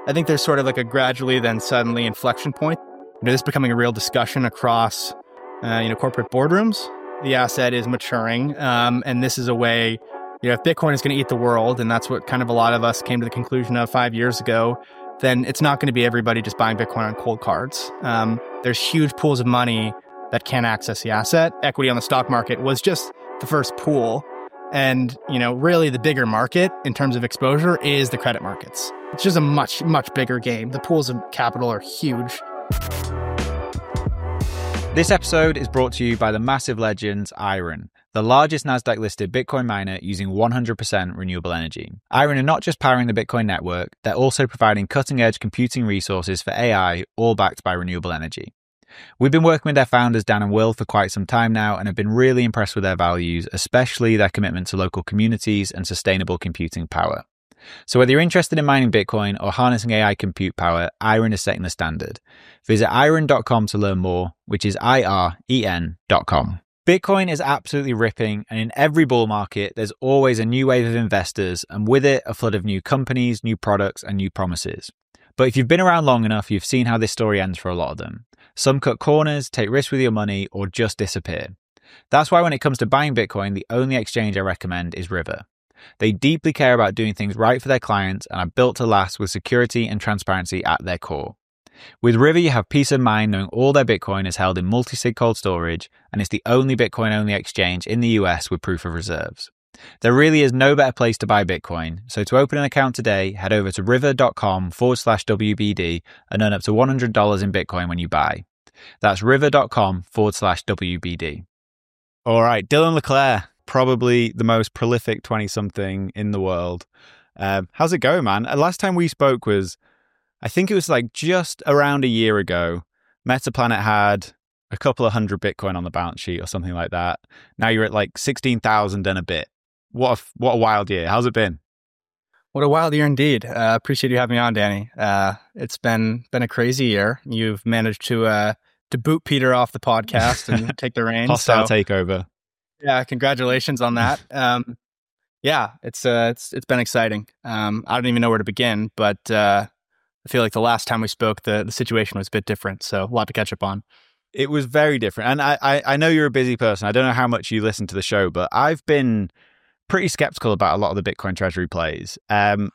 I think there's sort of like a gradually then suddenly inflection point. This is becoming a real discussion across, corporate boardrooms. The asset is maturing, and this is a way, if Bitcoin is going to eat the world, and that's what kind of a lot of us came to the conclusion of 5 years ago, then it's not going to be everybody just buying Bitcoin on cold cards. There's huge pools of money that can't access the asset. Equity on the stock market was just the first pool. And, really the bigger market in terms of exposure is the credit markets. It's just a much, much bigger game. The pools of capital are huge. This episode is brought to you by the massive legends Iron, the largest Nasdaq-listed Bitcoin miner using 100% renewable energy. Iron are not just powering the Bitcoin network, they're also providing cutting-edge computing resources for AI, all backed by renewable energy. We've been working with their founders, Dan and Will, for quite some time now and have been really impressed with their values, especially their commitment to local communities and sustainable computing power. So whether you're interested in mining Bitcoin or harnessing AI compute power, Iron is setting the standard. Visit iron.com to learn more, which is IREN.com. Bitcoin is absolutely ripping, and in every bull market, there's always a new wave of investors, and with it, a flood of new companies, new products, and new promises. But if you've been around long enough, you've seen how this story ends for a lot of them. Some cut corners, take risks with your money, or just disappear. That's why when it comes to buying Bitcoin, the only exchange I recommend is River. They deeply care about doing things right for their clients and are built to last with security and transparency at their core. With River, you have peace of mind knowing all their Bitcoin is held in multi-sig cold storage, and it's the only Bitcoin-only exchange in the US with proof of reserves. There really is no better place to buy Bitcoin, so to open an account today, head over to river.com/WBD and earn up to $100 in Bitcoin when you buy. That's river.com/WBD. All right, Dylan LeClaire, probably the most prolific 20-something in the world. How's it going, man? Last time we spoke was, I think it was like just around a year ago. Metaplanet had a couple of hundred Bitcoin on the balance sheet or something like that. Now you're at like 16,000 and a bit. What a wild year. How's it been? What a wild year indeed. Appreciate you having me on, Danny. It's been a crazy year. You've managed to boot Peter off the podcast and take the reins. Hostile takeover. Yeah, congratulations on that. It's been exciting. I don't even know where to begin, but I feel like the last time we spoke, the situation was a bit different. So a lot to catch up on. It was very different. And I know you're a busy person. I don't know how much you listen to the show, but I've been pretty skeptical about a lot of the Bitcoin treasury plays. And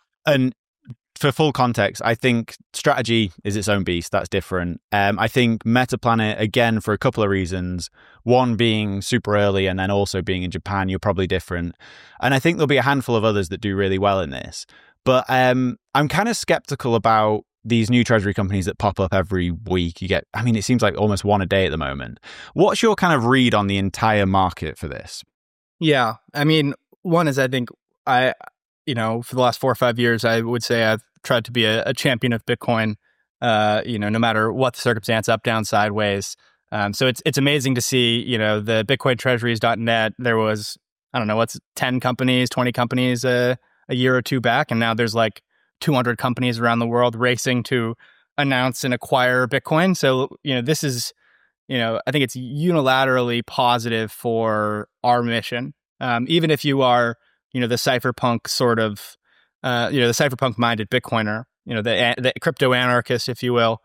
for full context, I think strategy is its own beast. That's different. I think Metaplanet, again, for a couple of reasons. One being super early and then also being in Japan, you're probably different. And I think there'll be a handful of others that do really well in this. But I'm kind of skeptical about these new treasury companies that pop up every week. You get, it seems like almost one a day at the moment. What's your kind of read on the entire market for this? Yeah. One is I think for the last 4 or 5 years, I would say I've tried to be a champion of Bitcoin, no matter what the circumstance, up, down, sideways. So it's amazing to see, the BitcoinTreasuries.net, there was, 10 companies, 20 companies a year or two back. And now there's like 200 companies around the world racing to announce and acquire Bitcoin. So, this is, I think it's unilaterally positive for our mission. Even if you are, the cypherpunk sort of, the cypherpunk-minded Bitcoiner, the crypto anarchist, if you will,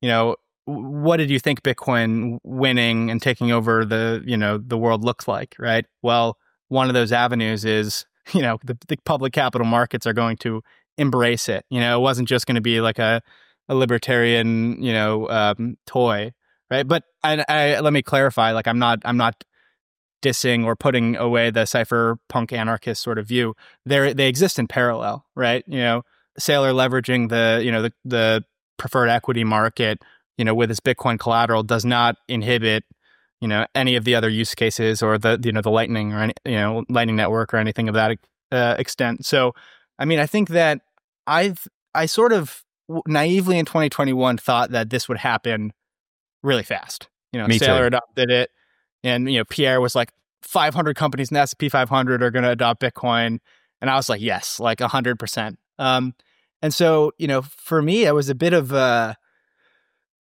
what did you think Bitcoin winning and taking over the world looks like, right? Well, one of those avenues is, the public capital markets are going to embrace it. It wasn't just going to be like a libertarian, toy, right? But I let me clarify, like I'm not dissing or putting away the cypherpunk anarchist sort of view. They exist in parallel, right? Saylor leveraging the preferred equity market, with its Bitcoin collateral does not inhibit, any of the other use cases or the Lightning or any, Lightning Network or anything of that extent. So, I think that I sort of naively in 2021 thought that this would happen really fast. Saylor adopted it. And, Pierre was like, 500 companies in the S&P 500 are going to adopt Bitcoin. And I was like, yes, like 100%. And so, for me, it was a bit of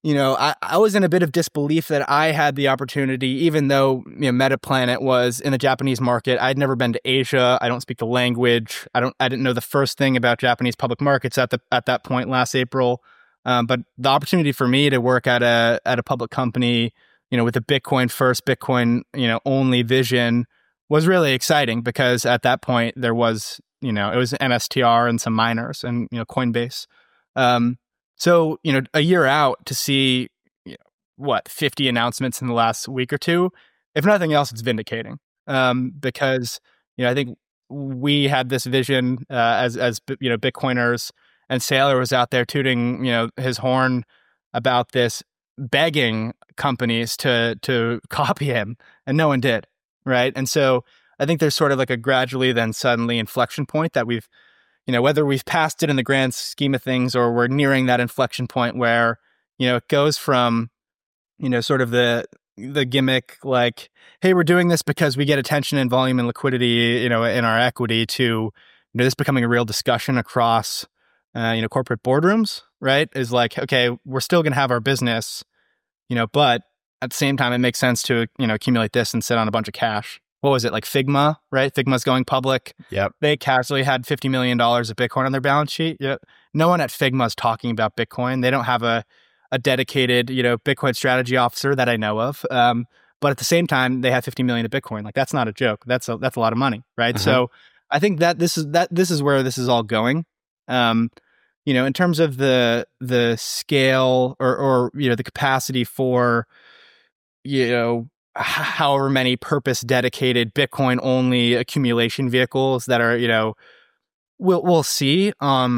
I was in a bit of disbelief that I had the opportunity, even though Metaplanet was in the Japanese market. I'd never been to Asia. I don't speak the language. I didn't know the first thing about Japanese public markets at that point last April. But the opportunity for me to work at a public company, with a Bitcoin first, Bitcoin only vision was really exciting, because at that point there was it was MSTR and some miners and Coinbase. So, a year out to see, 50 announcements in the last week or two, if nothing else, it's vindicating. Because, I think we had this vision as Bitcoiners, and Saylor was out there tooting, his horn about this, begging companies to copy him, and no one did, right? And so I think there's sort of like a gradually then suddenly inflection point that we've, whether we've passed it in the grand scheme of things or we're nearing that inflection point where, it goes from, sort of the gimmick, like, hey, we're doing this because we get attention and volume and liquidity, in our equity, to, this becoming a real discussion across, corporate boardrooms, right? Is like, okay, we're still going to have our business, but at the same time, it makes sense to, accumulate this and sit on a bunch of cash. What was it, like Figma, right? Figma's going public. Yep. They casually had $50 million of Bitcoin on their balance sheet. Yep. No one at Figma is talking about Bitcoin. They don't have a dedicated, Bitcoin strategy officer that I know of. But at the same time, they have 50 million of Bitcoin. Like, that's not a joke. That's a lot of money, right? Uh-huh. So I think that this is where this is all going. In terms of the scale or the capacity for, however many purpose dedicated Bitcoin only accumulation vehicles that are, we'll see.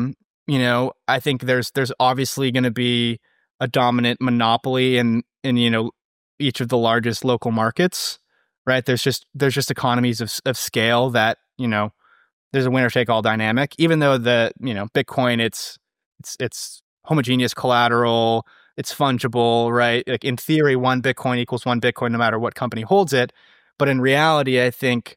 I think there's obviously going to be a dominant monopoly in each of the largest local markets, right? There's just economies of scale that, there's a winner take all dynamic, even though Bitcoin, it's homogeneous collateral, it's fungible, right? Like, in theory, one Bitcoin equals one Bitcoin no matter what company holds it. But in reality, I think,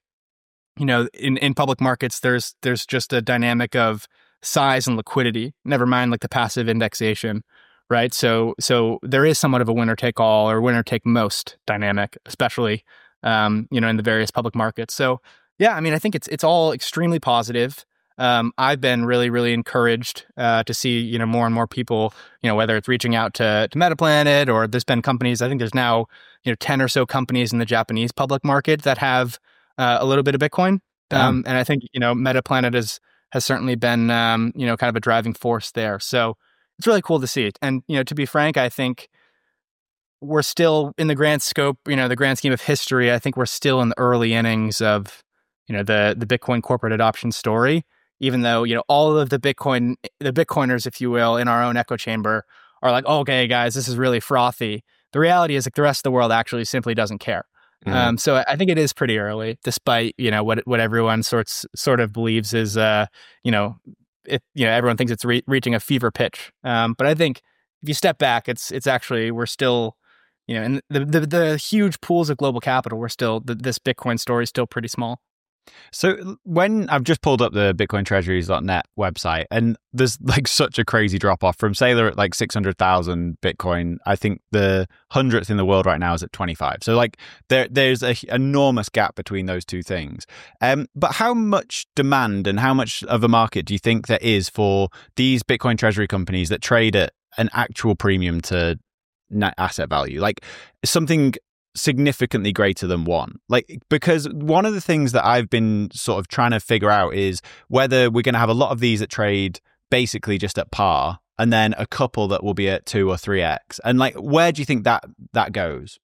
in public markets, there's just a dynamic of size and liquidity, never mind like the passive indexation, right? So there is somewhat of a winner take all or winner take most dynamic, especially, in the various public markets. So yeah, I mean, I think it's all extremely positive. I've been really, really encouraged to see, more and more people, whether it's reaching out to Metaplanet, or there's been companies. I think there's now, 10 or so companies in the Japanese public market that have a little bit of Bitcoin. And I think, Metaplanet has certainly been, kind of a driving force there. So it's really cool to see it. And, to be frank, I think we're still in the grand scope, the grand scheme of history. I think we're still in the early innings of, the Bitcoin corporate adoption story. Even though, all of the Bitcoiners, if you will, in our own echo chamber are like, oh, okay, guys, this is really frothy. The reality is, like, the rest of the world actually simply doesn't care. Mm-hmm. So I think it is pretty early, despite, what everyone sort of believes is, everyone thinks it's reaching a fever pitch. But I think if you step back, it's actually, we're still, in the huge pools of global capital, we're still, this Bitcoin story is still pretty small. So when I've just pulled up the bitcointreasuries.net website, and there's like such a crazy drop off from Saylor at like 600,000 Bitcoin. I think the 100th in the world right now is at 25. So like there's an enormous gap between those two things. But how much demand and how much of a market do you think there is for these Bitcoin treasury companies that trade at an actual premium to net asset value? Like something significantly greater than one. Like, because one of the things that I've been sort of trying to figure out is whether we're going to have a lot of these that trade basically just at par, and then a couple that will be at 2 or 3x. And like, where do you think that goes?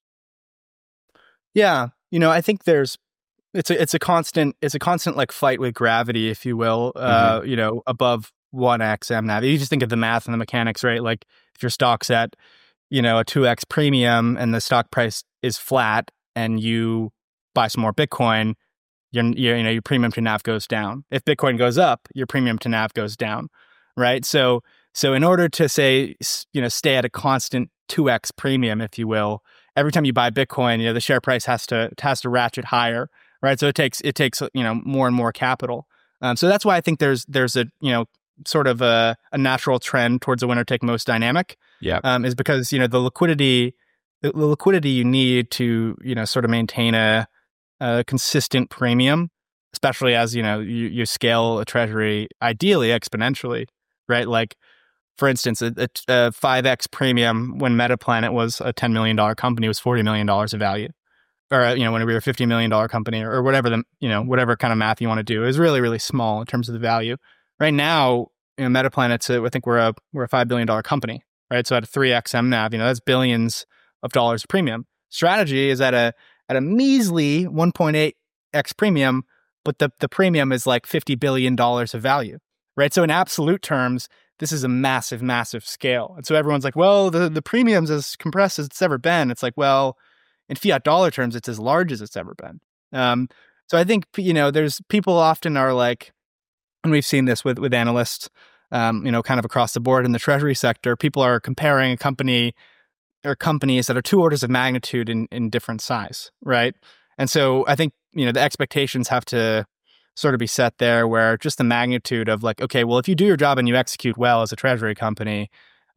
Yeah, I think it's a constant like fight with gravity, if you will. Above 1x mNAV. You just think of the math and the mechanics, right? Like, if your stock's at a 2x premium and the stock price is flat and you buy some more Bitcoin, your premium to NAV goes down. If Bitcoin goes up, your premium to NAV goes down, right? So in order to say, stay at a constant 2x premium, if you will, every time you buy Bitcoin, the share price has to ratchet higher, right? So it takes more and more capital. So that's why I think there's a sort of a natural trend towards a winner take most dynamic. Yeah. Is because, the liquidity you need to, sort of maintain a consistent premium, especially as, you scale a treasury ideally exponentially, right? Like, for instance, a 5x premium when Metaplanet was a $10 million company was $40 million of value. Or, when we were a $50 million company or whatever whatever kind of math you want to do is really, really small in terms of the value. Right now, Metaplanet's, I think we're a $5 billion company, right? So at a 3x MNAV, that's billions of dollars of premium. Strategy is at a measly 1.8x premium, but the premium is like $50 billion of value, right? So in absolute terms, this is a massive, massive scale. And so everyone's like, well, the premium's as compressed as it's ever been. It's like, well, in fiat dollar terms, it's as large as it's ever been. So I think, there's people often are like, and we've seen this with analysts, kind of across the board in the treasury sector, people are comparing a company or companies that are 2 orders of magnitude in different size, right? And so I think, the expectations have to sort of be set there where just the magnitude of like, okay, well, if you do your job and you execute well as a treasury company,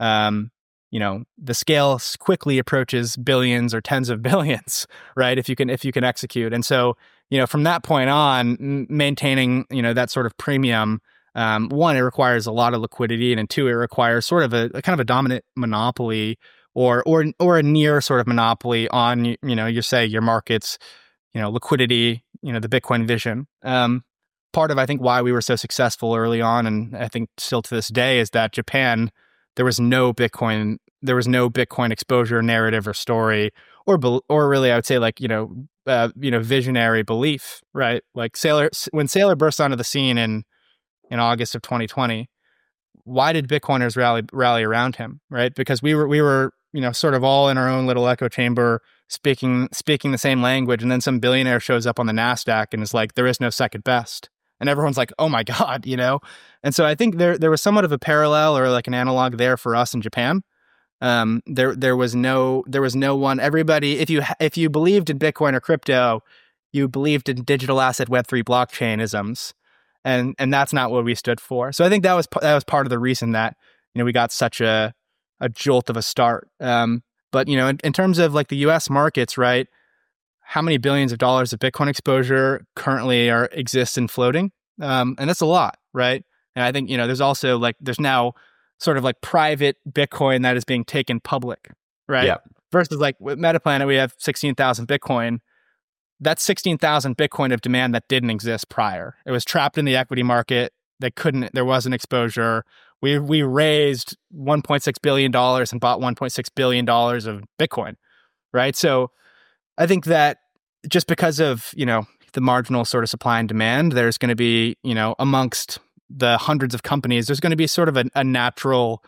the scale quickly approaches billions or tens of billions, right? If you can execute. And so, from that point on, maintaining, that sort of premium, one, it requires a lot of liquidity, and two, it requires sort of a kind of a dominant monopoly or a near sort of monopoly on, your markets, liquidity, the Bitcoin vision. Part of, I think, why we were so successful early on, and I think still to this day, is that Japan, there was no Bitcoin exposure narrative or story, or really, I would say, like, visionary belief, right? Like when Saylor burst onto the scene in August of 2020, why did Bitcoiners rally around him, right? Because we were sort of all in our own little echo chamber, speaking the same language, and then some billionaire shows up on the NASDAQ and is like, there is no second best. And everyone's like, oh my God, And so I think there was somewhat of a parallel or like an analog there for us in Japan. There was no one. Everybody, if you believed in Bitcoin or crypto, you believed in digital asset Web3 blockchain isms, and that's not what we stood for. So I think that was part of the reason that we got such a jolt of a start. But in terms of like the U.S. markets, right? How many billions of dollars of Bitcoin exposure currently exists in floating? And that's a lot, right? And I think, there's also there's now sort of like private Bitcoin that is being taken public, right? Yeah. Versus like with Metaplanet, we have 16,000 Bitcoin. That's 16,000 Bitcoin of demand that didn't exist prior. It was trapped in the equity market. There wasn't exposure. We raised $1.6 billion and bought $1.6 billion of Bitcoin, right? So I think that just because of, the marginal sort of supply and demand, there's going to be, amongst the hundreds of companies, there's going to be sort of a natural,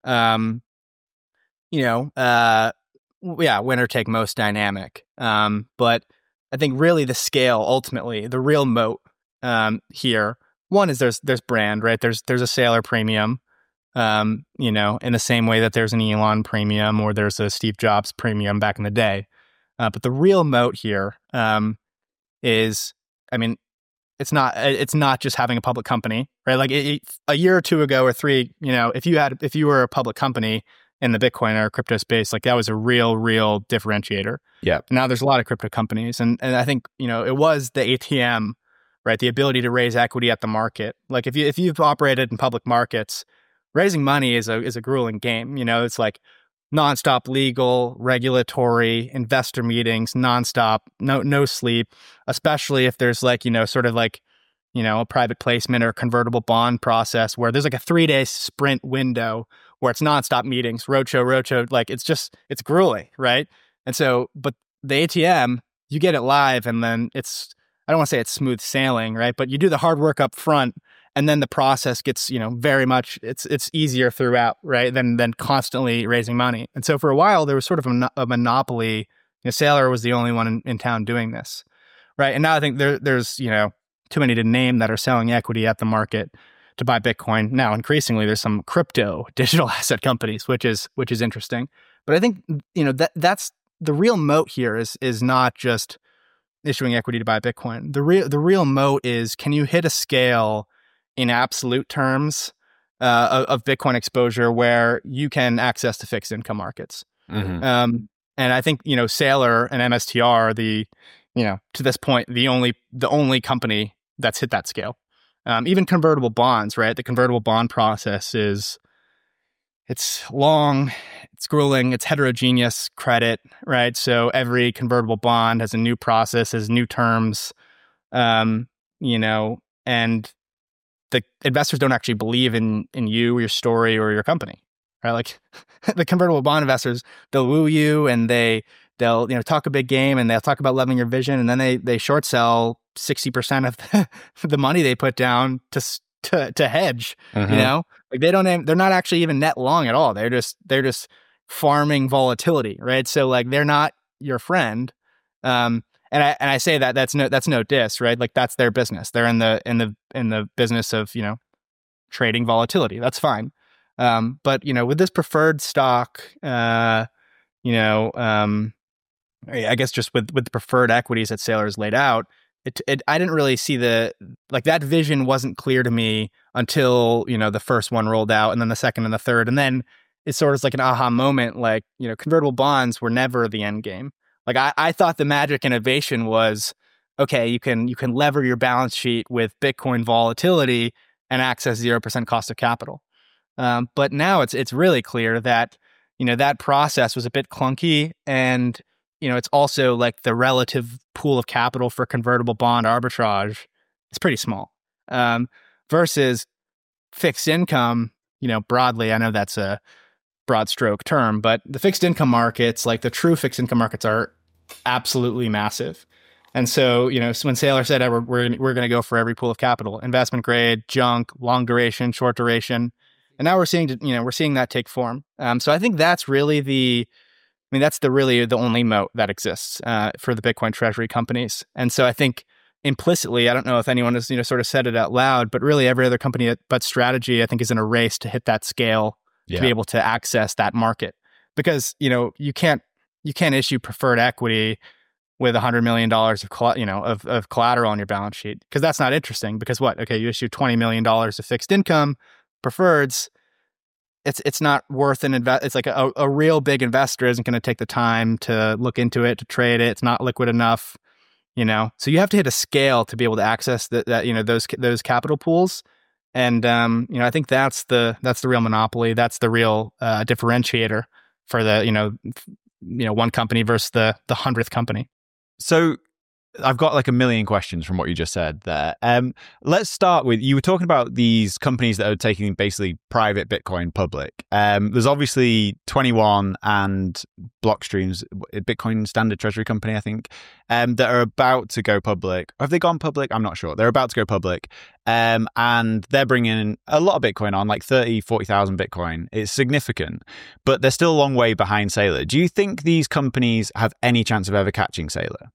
winner take most dynamic. But I think really the scale, ultimately, the real moat here, one is there's brand, right? There's a Saylor premium, in the same way that there's an Elon premium or there's a Steve Jobs premium back in the day. But the real moat here is, it's not just having a public company, right? Like a year or two ago or three, if you were a public company in the Bitcoin or crypto space, like that was a real differentiator. Yeah. Now there's a lot of crypto companies, and I think it was the ATM, right? The ability to raise equity at the market. Like if you've operated in public markets, raising money is a grueling game. It's like nonstop legal, regulatory, investor meetings, nonstop, no sleep, especially if there's sort of a private placement or convertible bond process where there's like a 3-day sprint window where it's nonstop meetings, roadshow, like it's grueling, right? And so, but the ATM, you get it live and then I don't want to say it's smooth sailing, right? But you do the hard work up front, and then the process gets, very much, it's easier throughout, right? Than constantly raising money. And so for a while, there was sort of a monopoly. Saylor was the only one in town doing this, right? And now I think there's, too many to name that are selling equity at the market to buy Bitcoin. Now, increasingly, there's some crypto digital asset companies, which is interesting. But I think, that's the real moat here is not just issuing equity to buy Bitcoin. The real moat is, can you hit a scale in absolute terms of Bitcoin exposure where you can access the fixed income markets. And I think, Saylor and MSTR are to this point, the only company that's hit that scale. Even convertible bonds, right? The convertible bond process it's long, it's grueling, it's heterogeneous credit, right? So every convertible bond has a new process, has new terms, and the investors don't actually believe in you, your story, or your company, right? Like the convertible bond investors, they'll woo you and they'll talk a big game and they'll talk about loving your vision, and then they short sell 60% of the money they put down to hedge. Like they're not actually even net long at all. They're just farming volatility, right? So like they're not your friend. And I say that's no diss, right? Like that's their business. They're in the business of trading volatility. That's fine. But with this preferred stock, I guess just with the preferred equities that Saylor's laid out, I didn't really see that vision wasn't clear to me until the first one rolled out, and then the second and the third, and then it's sort of like an aha moment. Like convertible bonds were never the end game. Like I thought the magic innovation was, okay, you can lever your balance sheet with Bitcoin volatility and access 0% cost of capital. But now it's really clear that that process was a bit clunky, and it's also like the relative pool of capital for convertible bond arbitrage is pretty small, versus fixed income. Broadly, I know that's a broad stroke term, but the fixed income markets, like the true fixed income markets, are absolutely massive. And so, when Saylor said we're going to go for every pool of capital, investment grade, junk, long duration, short duration, and now we're seeing that take form. So I think that's really the only moat that exists for the Bitcoin treasury companies. And so I think implicitly, I don't know if anyone has sort of said it out loud, but really every other company but Strategy, I think, is in a race to hit that scale to be able to access that market, because you can't issue preferred equity with $100 million of collateral on your balance sheet, because that's not interesting. Because you issue $20 million of fixed income preferreds. It's not worth an invest. It's like a real big investor isn't going to take the time to look into it, to trade it. It's not liquid enough, So you have to hit a scale to be able to access those capital pools. And I think that's the real monopoly. That's the real differentiator for the one company versus the 100th company. So I've got like a million questions from what you just said there. Let's start with, you were talking about these companies that are taking basically private Bitcoin public. There's obviously 21 and Blockstream's Bitcoin Standard Treasury Company, I think, that are about to go public. Have they gone public? I'm not sure. They're about to go public. And they're bringing a lot of Bitcoin on, like 30, 40,000 Bitcoin. It's significant, but they're still a long way behind Saylor. Do you think these companies have any chance of ever catching Saylor?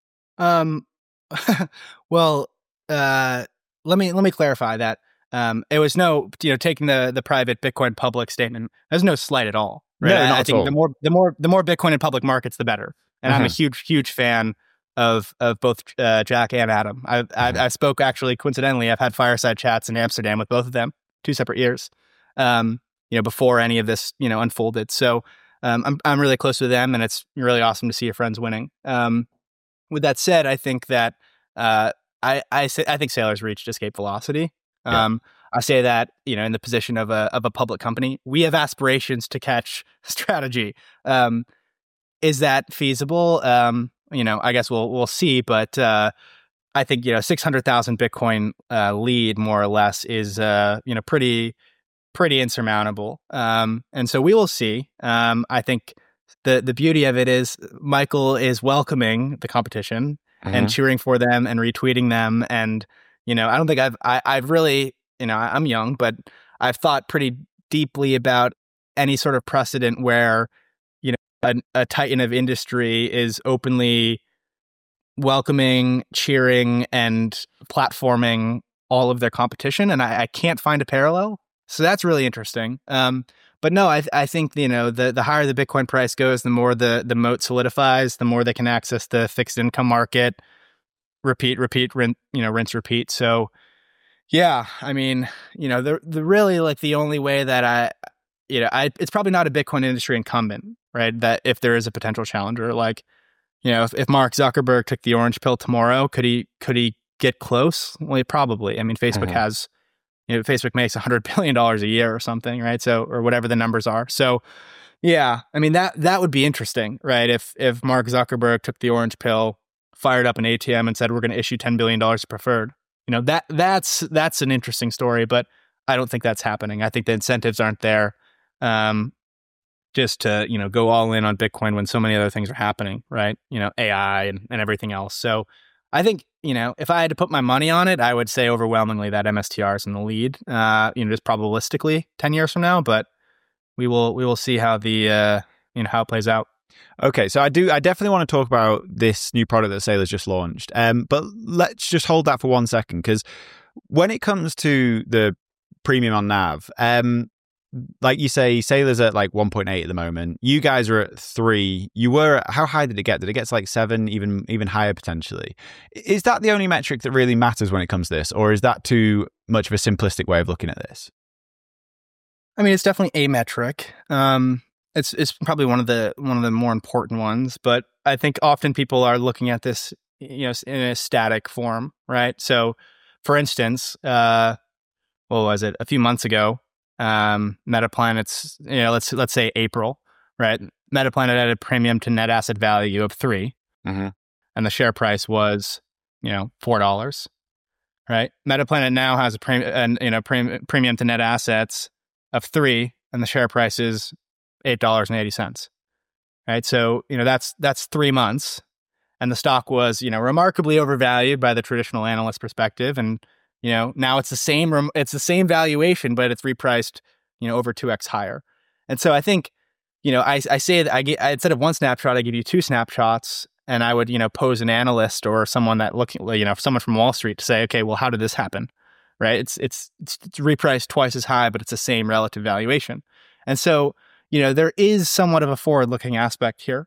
Well, let me clarify that. It was no, taking the private Bitcoin public statement. There's no slight at all, right? No, not I at think all. the more Bitcoin in public markets, the better. And I'm a huge fan of both Jack and Adam. I spoke, actually, coincidentally, I've had fireside chats in Amsterdam with both of them, 2 separate years, before any of this unfolded. So I'm really close to them, and it's really awesome to see your friends winning. With that said, I think that I think Saylor's reached escape velocity. I say that in the position of a public company, we have aspirations to catch Strategy. Is that feasible? I guess we'll see. But I think 600,000 Bitcoin lead, more or less, is pretty insurmountable. And so we will see. I think the beauty of it is Michael is welcoming the competition and cheering for them and retweeting them. And, I don't think I've really, I'm young, but I've thought pretty deeply about any sort of precedent where, a titan of industry is openly welcoming, cheering, and platforming all of their competition. And I can't find a parallel. So that's really interesting. But no, I think, the higher the Bitcoin price goes, the more the moat solidifies, the more they can access the fixed income market, rinse, repeat. So, Yeah, I mean, the really like the only way that it's probably not a Bitcoin industry incumbent, right? That if there is a potential challenger, like, if Mark Zuckerberg took the orange pill tomorrow, could he get close? Well, probably. I mean, Facebook has, Facebook makes $100 billion a year or something, right? So, or whatever the numbers are. So, yeah, I mean, that would be interesting, right? If Mark Zuckerberg took the orange pill, fired up an ATM and said, we're going to issue $10 billion of preferred, that's an interesting story, but I don't think that's happening. I think the incentives aren't there. Just to, go all in on Bitcoin when so many other things are happening, right? AI and everything else. So I think, if I had to put my money on it, I would say overwhelmingly that MSTR is in the lead, just probabilistically 10 years from now, but we will see how how it plays out. Okay, so I definitely want to talk about this new product that Saylor's just launched. But let's just hold that for 1 second, because when it comes to the premium on NAV, like you say, Saylor's at like 1.8 at the moment. You guys are at 3. You were at, how high did it get? Did it get to like 7, even higher potentially? Is that the only metric that really matters when it comes to this, or is that too much of a simplistic way of looking at this? I mean, it's definitely a metric. It's probably one of the more important ones, but I think often people are looking at this, in a static form, right? So, for instance, what was it? A few months ago, Metaplanet's, let's say April, right? Metaplanet had a premium to net asset value of 3, and the share price was, $4, right? Metaplanet now has a premium to net assets of 3, and the share price is $8.80, right? So, that's 3 months, and the stock was, remarkably overvalued by the traditional analyst perspective, and now it's the same valuation, but it's repriced, over 2x higher. And so I think, I say that instead of one snapshot, I give you 2 snapshots, and I would, pose an analyst or someone that someone from Wall Street to say, okay, well, how did this happen? Right? It's repriced twice as high, but it's the same relative valuation. And so, there is somewhat of a forward-looking aspect here.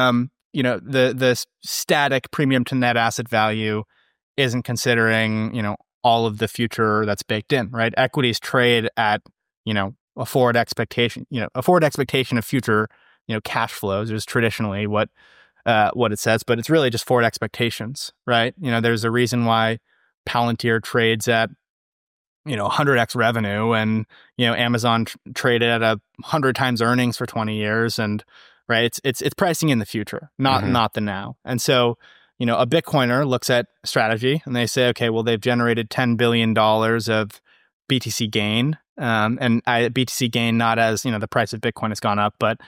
The static premium to net asset value isn't considering, all of the future that's baked in, right? Equities trade at, a forward expectation, of future, cash flows is traditionally what it says, but it's really just forward expectations, right? There's a reason why Palantir trades at, 100x revenue, and, Amazon traded at 100 times earnings for 20 years. And right, it's pricing in the future, not the now. And so, a Bitcoiner looks at strategy and they say, okay, well, they've generated $10 billion of BTC gain. And BTC gain, not as, the price of Bitcoin has gone up, but,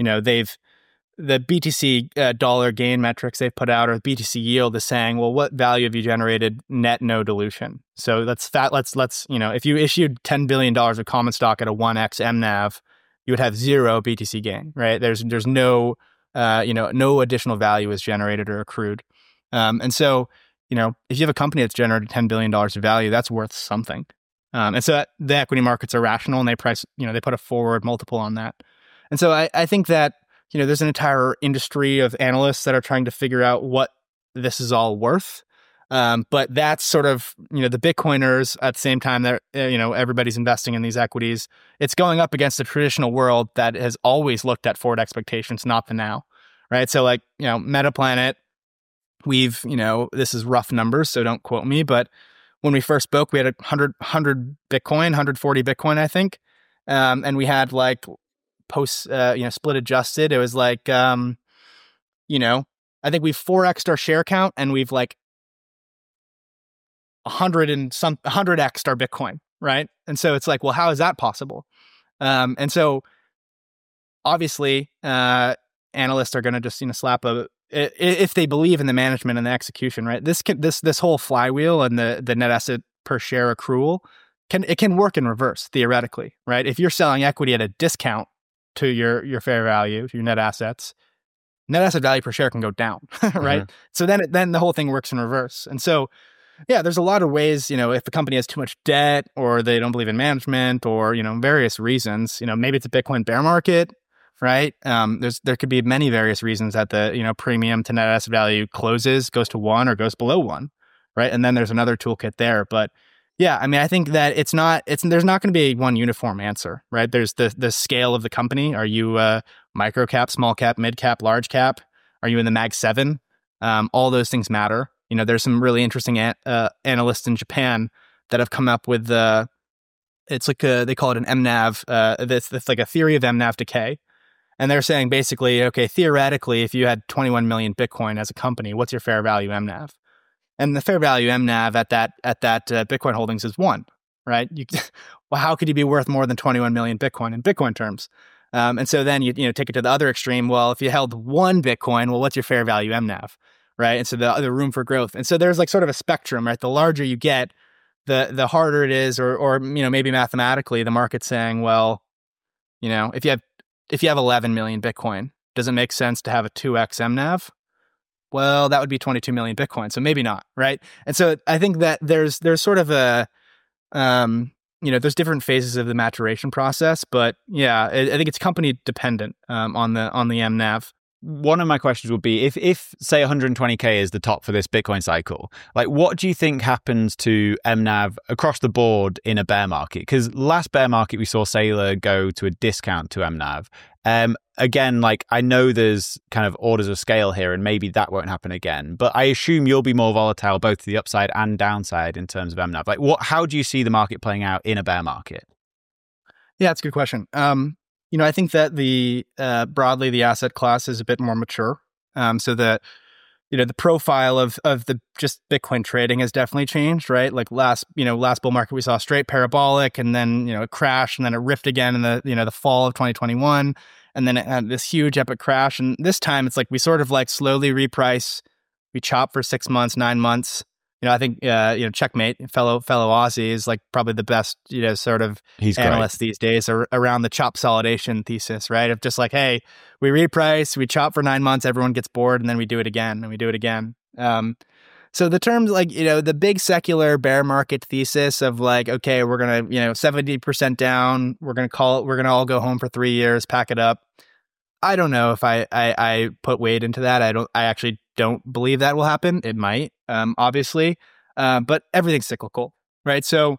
the BTC dollar gain metrics they've put out, or BTC yield, is saying, well, what value have you generated net no dilution? So let's if you issued $10 billion of common stock at a 1x MNAV, you would have 0 BTC gain, right? There's no, no additional value is generated or accrued. And so, if you have a company that's generated $10 billion of value, that's worth something. And so the equity markets are rational, and they price, they put a forward multiple on that. And so I think that, there's an entire industry of analysts that are trying to figure out what this is all worth. But that's sort of, the Bitcoiners at the same time that, everybody's investing in these equities. It's going up against the traditional world that has always looked at forward expectations, not the now, right? So like, Metaplanet, we've, this is rough numbers, so don't quote me, but when we first spoke, we had 100 Bitcoin, 140 Bitcoin, I think. And we had like post, split adjusted. It was like, I think we've 4x'd our share count, and we've like 100x'd our Bitcoin, right? And so it's like, well, how is that possible? And so obviously, analysts are going to just, slap if they believe in the management and the execution, right? This whole flywheel and the net asset per share accrual can work in reverse theoretically, right? If you're selling equity at a discount to your fair value, to your net asset value per share can go down, right? So then the whole thing works in reverse. And so, yeah, there's a lot of ways, if the company has too much debt, or they don't believe in management, or, various reasons, maybe it's a Bitcoin bear market, right? There could be many various reasons that the, premium to net asset value goes to 1 or goes below 1, right? And then there's another toolkit there. But, Yeah, I mean, I think that there's not going to be one uniform answer, right? There's the scale of the company. Are you micro cap, small cap, mid cap, large cap? Are you in the Mag 7? All those things matter. There's some really interesting analysts in Japan that have come up with it's like they call it an MNAV. That's like a theory of MNAV decay. And they're saying basically, okay, theoretically, if you had 21 million Bitcoin as a company, what's your fair value MNAV? And the fair value MNAV at that Bitcoin holdings is 1, right? Well, how could you be worth more than 21 million Bitcoin in Bitcoin terms? And so then you take it to the other extreme. Well, if you held 1 Bitcoin, well, what's your fair value MNAV, right? And so the room for growth. And so there's like sort of a spectrum, right? The larger you get, the harder it is, or maybe mathematically, the market's saying, well, if you have 11 million Bitcoin, does it make sense to have a 2x MNAV? Well, that would be 22 million Bitcoin. So maybe not, right? And so I think that there's sort of a, there's different phases of the maturation process, but yeah, I think it's company dependent on the MNAV. One of my questions would be if say 120K is the top for this Bitcoin cycle, like what do you think happens to MNAV across the board in a bear market? Because last bear market, we saw Saylor go to a discount to MNAV. Again, like I know there's kind of orders of scale here and maybe that won't happen again, but I assume you'll be more volatile both to the upside and downside in terms of MNAV. Like how do you see the market playing out in a bear market? Yeah, that's a good question. I think that broadly the asset class is a bit more mature. So that, the profile of the just Bitcoin trading has definitely changed, right? Like last bull market, we saw straight parabolic and then, it crashed and then it ripped again in the fall of 2021. And then it had this huge epic crash. And this time it's like we sort of like slowly reprice. We chop for 6 months, 9 months. I think, Checkmate, fellow Aussie, is like probably the best, sort of He's analyst great these days around the chop solidation thesis, right? Of just like, hey, we reprice, we chop for 9 months, everyone gets bored, and then we do it again, and we do it again. So the terms like, the big secular bear market thesis of like, okay, we're going to, 70% down, we're going to all go home for 3 years, pack it up. I don't know if I put weight into that. I actually don't believe that will happen. It might, obviously, but everything's cyclical, right? So,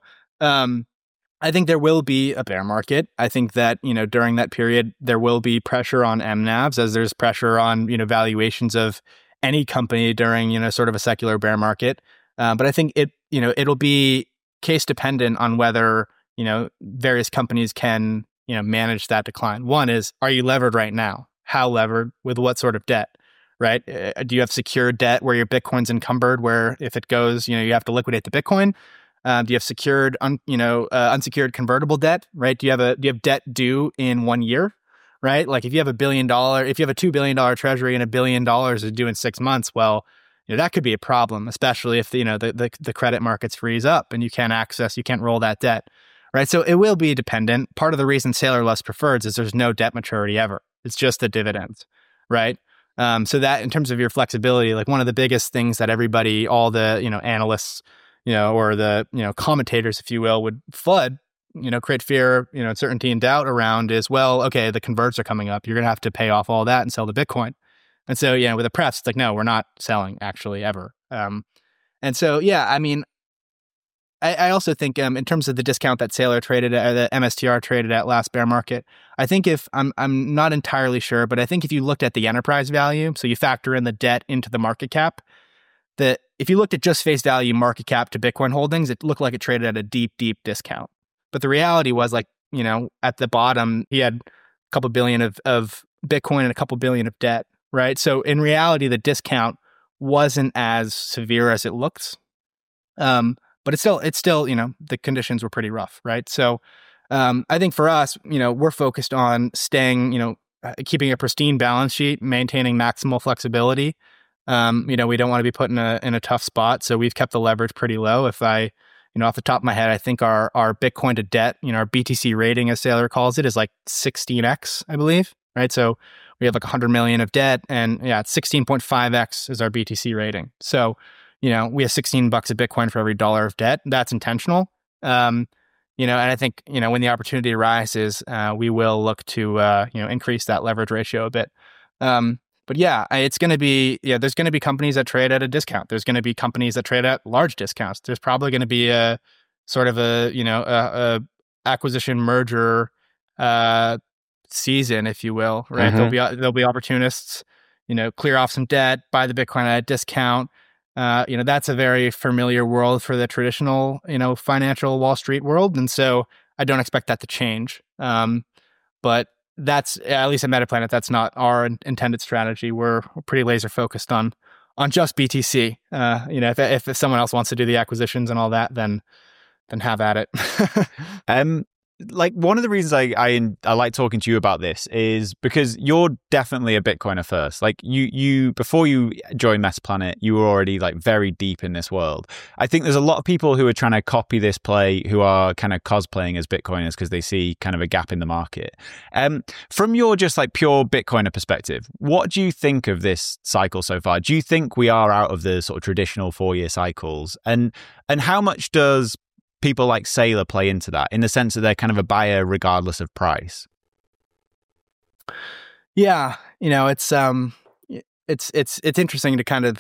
I think there will be a bear market. I think that, during that period, there will be pressure on MNAVs as there's pressure on, valuations of any company during, sort of a secular bear market. But I think it'll be case dependent on whether, various companies can, manage that decline. One is, are you levered right now? How levered? With what sort of debt? Right? Do you have secured debt where your Bitcoin's encumbered, where if it goes, you have to liquidate the Bitcoin? Do you have secured, unsecured convertible debt? Right? Do you have debt due in 1 year? Right? Like if you have $2 billion treasury and $1 billion is due in 6 months, well, that could be a problem, especially if the credit markets freeze up and you can't roll that debt. Right? So it will be dependent. Part of the reason Saylor Less Preferreds is there's no debt maturity ever. It's just the dividends. Right? So that in terms of your flexibility, like one of the biggest things that everybody, all the, analysts, or the, commentators, if you will, would flood, create fear, uncertainty and doubt around is, well, okay, the converts are coming up. You're going to have to pay off all that and sell the Bitcoin. And so, with the press, it's like, no, we're not selling actually ever. And so, yeah, I mean, I also think in terms of the discount that Saylor traded at, the MSTR traded at last bear market, I think I'm not entirely sure, but I think if you looked at the enterprise value, so you factor in the debt into the market cap, that if you looked at just face value market cap to Bitcoin holdings, it looked like it traded at a deep, deep discount. But the reality was like, at the bottom, he had a couple billion of Bitcoin and a couple billion of debt, right? So in reality, the discount wasn't as severe as it looks. But it's still, the conditions were pretty rough, right? So I think for us, we're focused on staying, keeping a pristine balance sheet, maintaining maximal flexibility. We don't want to be put in a tough spot. So we've kept the leverage pretty low. If I, off the top of my head, I think our Bitcoin to debt, our BTC rating, as Saylor calls it, is like 16x, I believe, right? So we have like 100 million of debt and it's 16.5x is our BTC rating. So, we have $16 of Bitcoin for every dollar of debt. That's intentional. And I think, when the opportunity arises, we will look to, increase that leverage ratio a bit. But yeah, it's going to be, there's going to be companies that trade at a discount. There's going to be companies that trade at large discounts. There's probably going to be a sort of a acquisition merger season, if you will, right? There'll be opportunists, clear off some debt, buy the Bitcoin at a discount. That's a very familiar world for the traditional, financial Wall Street world. And so I don't expect that to change. But that's, at least at Metaplanet, that's not our intended strategy. We're pretty laser focused on just BTC. If someone else wants to do the acquisitions and all that, then have at it. Like one of the reasons I like talking to you about this is because you're definitely a Bitcoiner first. Like you before you joined Metaplanet, you were already like very deep in this world. I think there's a lot of people who are trying to copy this play who are kind of cosplaying as Bitcoiners because they see kind of a gap in the market. From your just like pure Bitcoiner perspective, what do you think of this cycle so far? Do you think we are out of the sort of traditional 4-year cycles? And how much does people like Saylor play into that, in the sense that they're kind of a buyer regardless of price? Yeah, it's interesting to kind of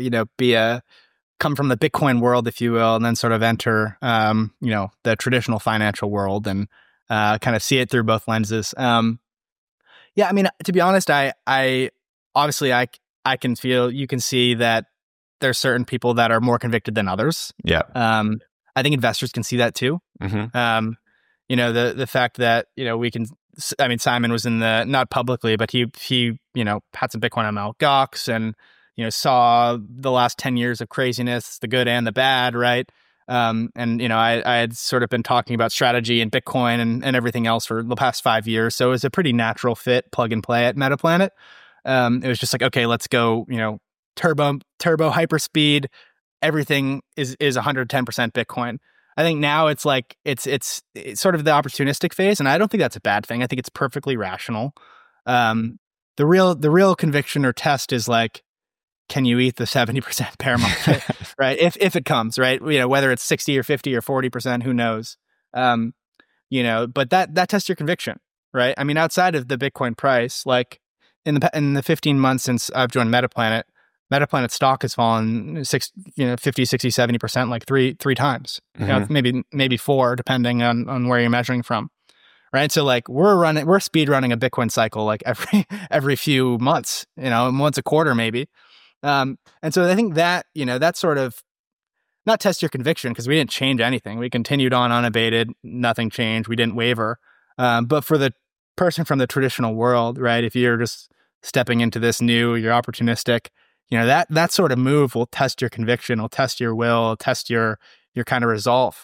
come from the Bitcoin world, if you will, and then sort of enter the traditional financial world and kind of see it through both lenses. Yeah, I mean, to be honest, I obviously I can feel, you can see that there's certain people that are more convicted than others. Yeah. I think investors can see that too. The fact that, we can, I mean, Simon was in not publicly, but he had some Bitcoin on Mt. Gox and, saw the last 10 years of craziness, the good and the bad, right? I had sort of been talking about strategy and Bitcoin and everything else for the past 5 years. So it was a pretty natural fit, plug and play at Metaplanet. It was just like, okay, let's go, turbo hyperspeed. Everything is 110% Bitcoin. I think now it's like it's sort of the opportunistic phase, and I don't think that's a bad thing. I think it's perfectly rational. The real conviction or test is like, can you eat the 70% bear market, right? If it comes, right? Whether it's 60 or 50 or 40%, who knows? But that tests your conviction, right? I mean, outside of the Bitcoin price, like in the 15 months since I've joined Metaplanet stock has fallen 50, 60, 70%, like three times, maybe 4, depending on where you're measuring from. Right. So like we're speed running a Bitcoin cycle, like every few months, once a quarter, maybe. And so I think that, that's sort of not test your conviction, because we didn't change anything. We continued on unabated, nothing changed. We didn't waver. But for the person from the traditional world, right, if you're just stepping into this new, you're opportunistic, that sort of move will test your conviction, will test your will, test your kind of resolve.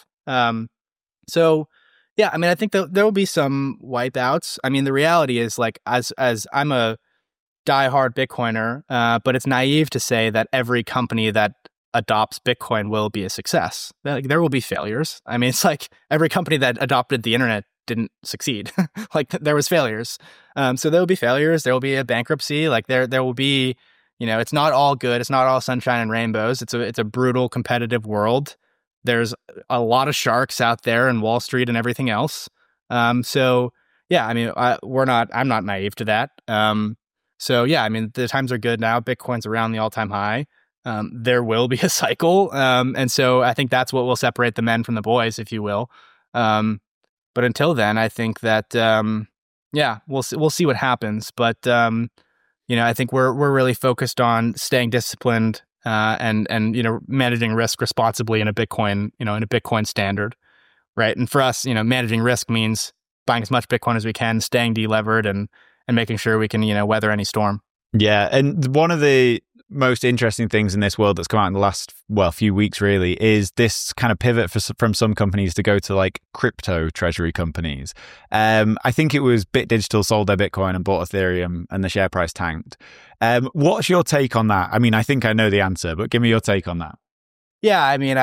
So yeah, I mean, I think there will be some wipeouts. I mean, the reality is, like, as I'm a diehard Bitcoiner, but it's naive to say that every company that adopts Bitcoin will be a success. Like, there will be failures. I mean, it's like every company that adopted the internet didn't succeed. Like, there was failures. So there will be failures. There will be a bankruptcy. Like there will be, it's not all good. It's not all sunshine and rainbows. It's a brutal competitive world. There's a lot of sharks out there in Wall Street and everything else. So yeah, I mean, I'm not naive to that. So yeah, I mean, the times are good now. Bitcoin's around the all-time high. There will be a cycle. And so I think that's what will separate the men from the boys, if you will. But until then, I think that, yeah, we'll see what happens. But, I think we're really focused on staying disciplined, and managing risk responsibly in a Bitcoin standard, right? And for us, managing risk means buying as much Bitcoin as we can, staying delevered, and making sure we can, weather any storm. Yeah, and one of the most interesting things in this world that's come out in the last, few weeks really, is this kind of pivot from some companies to go to like crypto treasury companies. I think it was BitDigital sold their Bitcoin and bought Ethereum, and the share price tanked. What's your take on that? I mean, I think I know the answer, but give me your take on that. Yeah, I mean,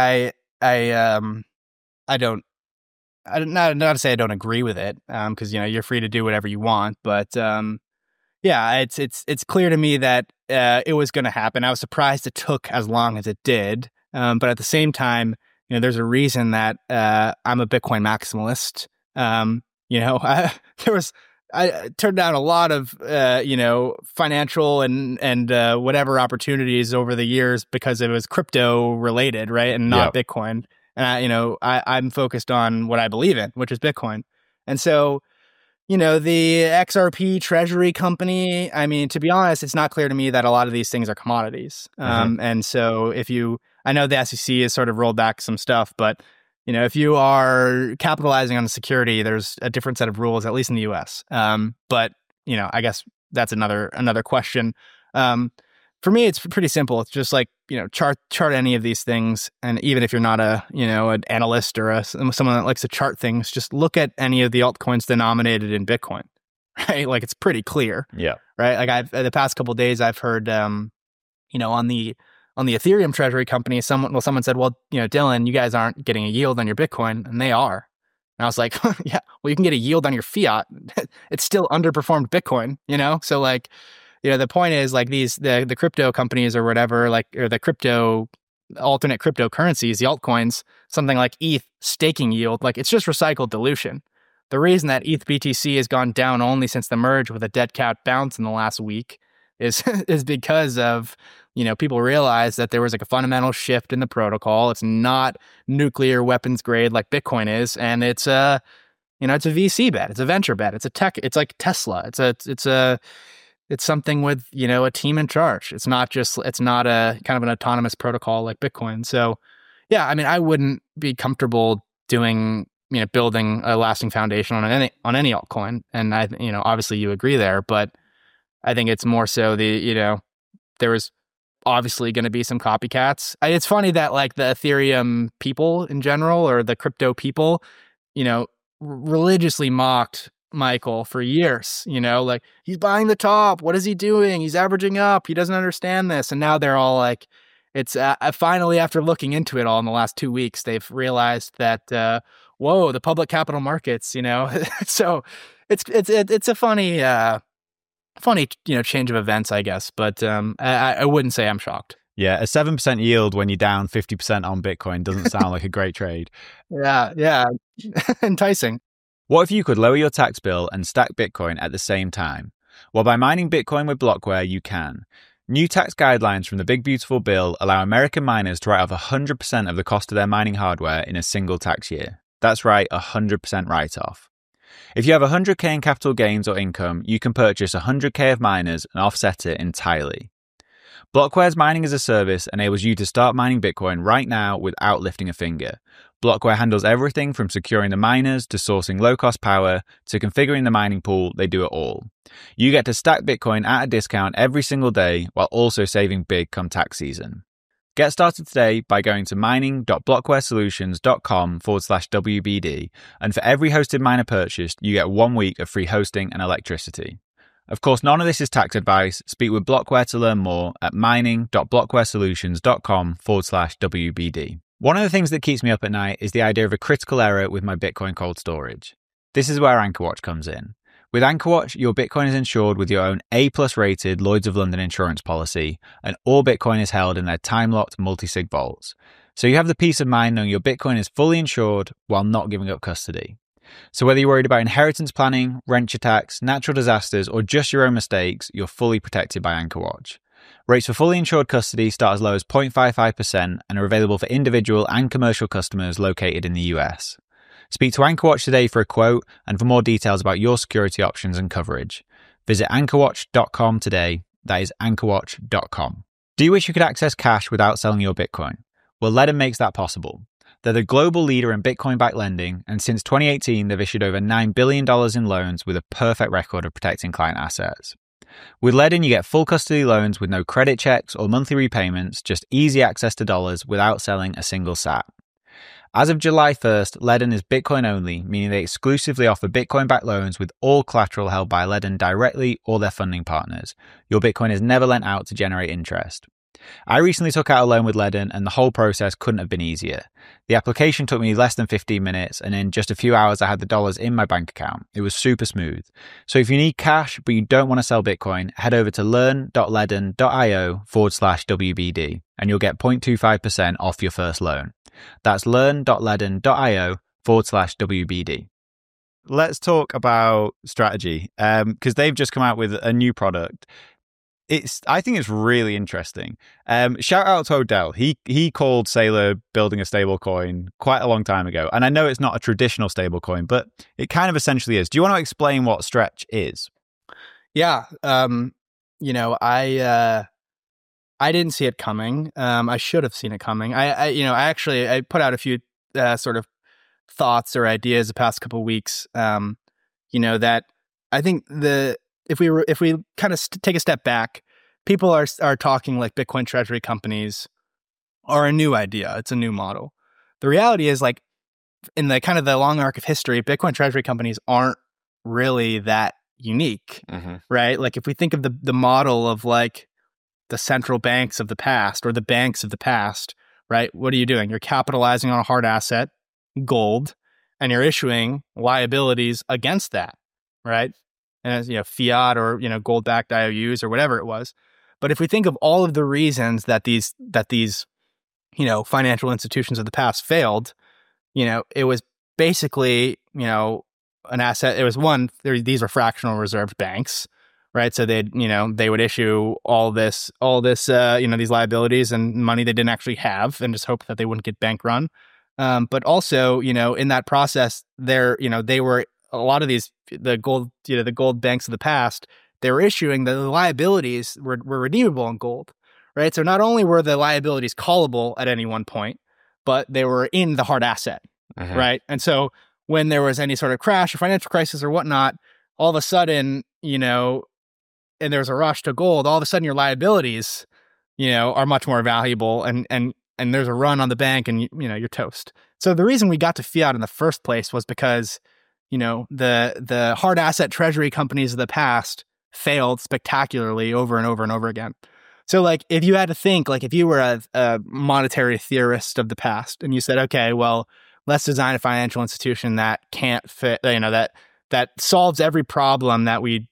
not to say I don't agree with it, because you're free to do whatever you want, but yeah, it's clear to me that it was going to happen. I was surprised it took as long as it did, but at the same time, there's a reason that I'm a Bitcoin maximalist. I turned down a lot of financial and whatever opportunities over the years because it was crypto related, right, and not Bitcoin. And I'm focused on what I believe in, which is Bitcoin. And so, the XRP treasury company, I mean, to be honest, it's not clear to me that a lot of these things are commodities. And so I know the SEC has sort of rolled back some stuff, but, if you are capitalizing on a security, there's a different set of rules, at least in the US. But, I guess that's another question. For me, it's pretty simple. It's just like, chart any of these things. And even if you're not an analyst or someone that likes to chart things, just look at any of the altcoins denominated in Bitcoin, right? Like, it's pretty clear. Yeah. Right. Like the past couple of days, I've heard, on the Ethereum treasury company, someone said, well, Dylan, you guys aren't getting a yield on your Bitcoin, and they are. And I was like, yeah, well, you can get a yield on your fiat. It's still underperformed Bitcoin, So like, the point is, like, the crypto companies or whatever, like, or the alternate cryptocurrencies, the altcoins, something like ETH staking yield, like, it's just recycled dilution. The reason that ETH BTC has gone down only since the merge with a dead cat bounce in the last week is because of, people realize that there was like a fundamental shift in the protocol. It's not nuclear weapons grade like Bitcoin is, and it's a VC bet, it's a venture bet, it's a tech, it's like Tesla, it's something with, a team in charge. It's not a kind of an autonomous protocol like Bitcoin. So yeah, I mean, I wouldn't be comfortable building a lasting foundation on any altcoin. And I, obviously you agree there, but I think it's more so there was obviously going to be some copycats. It's funny that like the Ethereum people in general, or the crypto people, religiously mocked Michael for years, like, he's buying the top. What is he doing? He's averaging up. He doesn't understand this. And now they're all like, it's finally, after looking into it all in the last 2 weeks, they've realized that, whoa, the public capital markets, so it's a funny, change of events, I guess. But I wouldn't say I'm shocked. Yeah, a 7% yield when you're down 50% on Bitcoin doesn't sound like a great trade. Yeah, enticing. What if you could lower your tax bill and stack Bitcoin at the same time? Well, by mining Bitcoin with Blockware, you can. New tax guidelines from the Big Beautiful Bill allow American miners to write off 100% of the cost of their mining hardware in a single tax year. That's right, 100% write-off. If you have 100K in capital gains or income, you can purchase 100K of miners and offset it entirely. Blockware's mining as a service enables you to start mining Bitcoin right now without lifting a finger. Blockware handles everything from securing the miners to sourcing low-cost power to configuring the mining pool. They do it all. You get to stack Bitcoin at a discount every single day while also saving big come tax season. Get started today by going to mining.blockwaresolutions.com/WBD, and for every hosted miner purchased, you get 1 week of free hosting and electricity. Of course, none of this is tax advice. Speak with Blockware to learn more at mining.blockwaresolutions.com/WBD. One of the things that keeps me up at night is the idea of a critical error with my Bitcoin cold storage. This is where AnchorWatch comes in. With AnchorWatch, your Bitcoin is insured with your own A+ rated Lloyd's of London insurance policy, and all Bitcoin is held in their time-locked multi-sig vaults. So you have the peace of mind knowing your Bitcoin is fully insured while not giving up custody. So whether you're worried about inheritance planning, rent attacks, natural disasters, or just your own mistakes, you're fully protected by AnchorWatch. Rates for fully insured custody start as low as 0.55% and are available for individual and commercial customers located in the US. Speak to AnchorWatch today for a quote and for more details about your security options and coverage. Visit anchorwatch.com today. That is anchorwatch.com. Do you wish you could access cash without selling your Bitcoin? Well, Ledn makes that possible. They're the global leader in Bitcoin-backed lending, and since 2018, they've issued over $9 billion in loans with a perfect record of protecting client assets. With Ledn, you get full custody loans with no credit checks or monthly repayments, just easy access to dollars without selling a single sat. As of July 1st, Ledn is Bitcoin only, meaning they exclusively offer Bitcoin-backed loans with all collateral held by Ledn directly or their funding partners. Your Bitcoin is never lent out to generate interest. I recently took out a loan with Ledn and the whole process couldn't have been easier. The application took me less than 15 minutes and in just a few hours I had the dollars in my bank account. It was super smooth. So if you need cash but you don't want to sell Bitcoin, head over to learn.ledn.io/WBD and you'll get 0.25% off your first loan. That's learn.ledn.io/WBD. Let's talk about strategy because they've just come out with a new product. I think it's really interesting. Shout out to Odell. He called Saylor building a stable coin quite a long time ago. And I know it's not a traditional stable coin, but it kind of essentially is. Do you want to explain what Stretch is? Yeah. I didn't see it coming. I should have seen it coming. I put out a few sort of thoughts or ideas the past couple of weeks. That I think if we kind of take a step back, people are talking like Bitcoin treasury companies are a new idea. It's a new model. The reality is, like, in the kind of the long arc of history, Bitcoin treasury companies aren't really that unique, right? Like, if we think of the model of like the central banks of the past or the banks of the past, right? What are you doing? You're capitalizing on a hard asset, gold, and you're issuing liabilities against that, right? And as fiat or gold-backed IOUs or whatever it was. But if we think of all of the reasons that these financial institutions of the past failed, it was basically an asset. It was these were fractional reserved banks, right? So they would issue all this these liabilities and money they didn't actually have, and just hope that they wouldn't get bank run. But also, in that process, they were a lot of the gold banks of the past. They were issuing the liabilities were redeemable in gold, right? So not only were the liabilities callable at any one point, but they were in the hard asset, right? And so when there was any sort of crash or financial crisis or whatnot, all of a sudden, and there's a rush to gold, all of a sudden your liabilities, are much more valuable, and there's a run on the bank, and you're toast. So the reason we got to fiat in the first place was because the hard asset treasury companies of the past failed spectacularly over and over and over again. So like, if you had to think, like, if you were a monetary theorist of the past and you said, okay, well, let's design a financial institution that can't fit, that solves every problem that we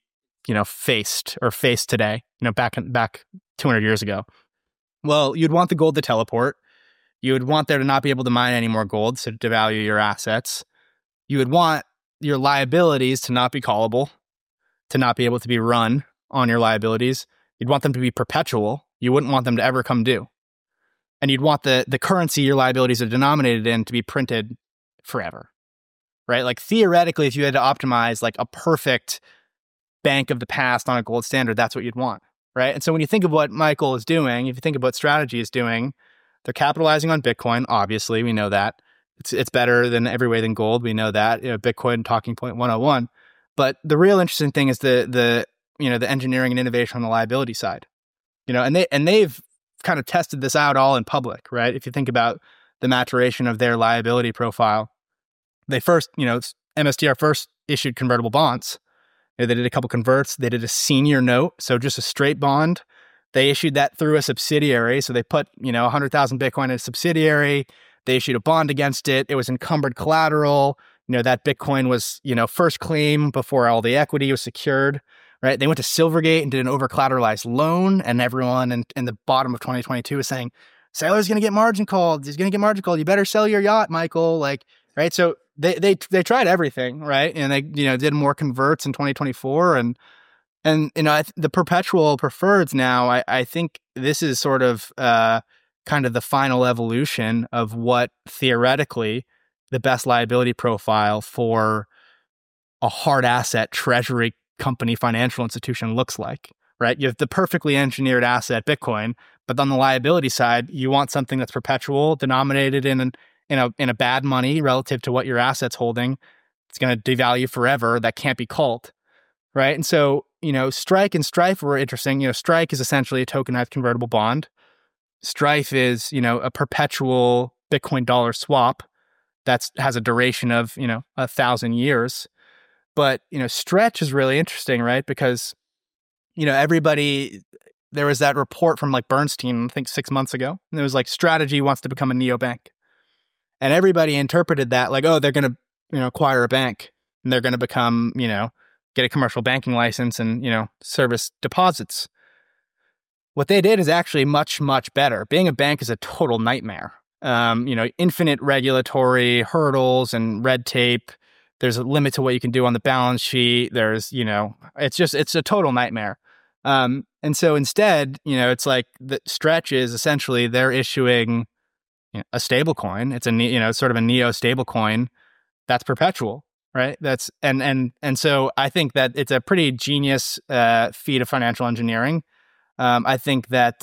faced or face today, back 200 years ago. Well, you'd want the gold to teleport. You would want there to not be able to mine any more gold, so to devalue your assets. You would want your liabilities to not be callable, to not be able to be run on your liabilities. You'd want them to be perpetual. You wouldn't want them to ever come due. And you'd want the currency your liabilities are denominated in to be printed forever, right? Like, theoretically, if you had to optimize like a perfect bank of the past on a gold standard, that's what you'd want, right? And so when you think of what Michael is doing, if you think of what Strategy is doing, they're capitalizing on Bitcoin. Obviously, we know that. It's better than every way than gold. We know that. Bitcoin talking point 101. But the real interesting thing is the engineering and innovation on the liability side. And they've kind of tested this out all in public, right? If you think about the maturation of their liability profile, they first, MSTR first issued convertible bonds. They did a couple converts. They did a senior note, so just a straight bond. They issued that through a subsidiary. So they put 100,000 Bitcoin in a subsidiary. They issued a bond against it. It was encumbered collateral. That Bitcoin was, first claim before all the equity was secured, right? They went to Silvergate and did an over-collateralized loan, and everyone in the bottom of 2022 was saying, Saylor's going to get margin called. He's going to get margin called. You better sell your yacht, Michael. Like, right? So they tried everything, right? And they, did more converts in 2024. And the perpetual preferreds now, I think this is sort of kind of the final evolution of what theoretically the best liability profile for a hard asset treasury company financial institution looks like, right? You have the perfectly engineered asset, Bitcoin, but on the liability side, you want something that's perpetual, denominated in a bad money relative to what your asset's holding. It's going to devalue forever. That can't be called, right? And so, Strike and Strife were interesting. Strike is essentially a tokenized convertible bond. Strife is, a perpetual Bitcoin dollar swap that has a duration of, 1,000 years. But, Stretch is really interesting, right? Because, everybody, there was that report from like Bernstein, I think 6 months ago, and it was like, Strategy wants to become a neobank. And everybody interpreted that like, oh, they're going to, acquire a bank, and they're going to become, get a commercial banking license and, service deposits. What they did is actually much, much better. Being a bank is a total nightmare. Infinite regulatory hurdles and red tape. There's a limit to what you can do on the balance sheet. There's, it's a total nightmare. And so instead, it's like the Stretch is essentially they're issuing a stable coin. It's sort of a neo stable coin that's perpetual, right? And so I think that it's a pretty genius feat of financial engineering. I think that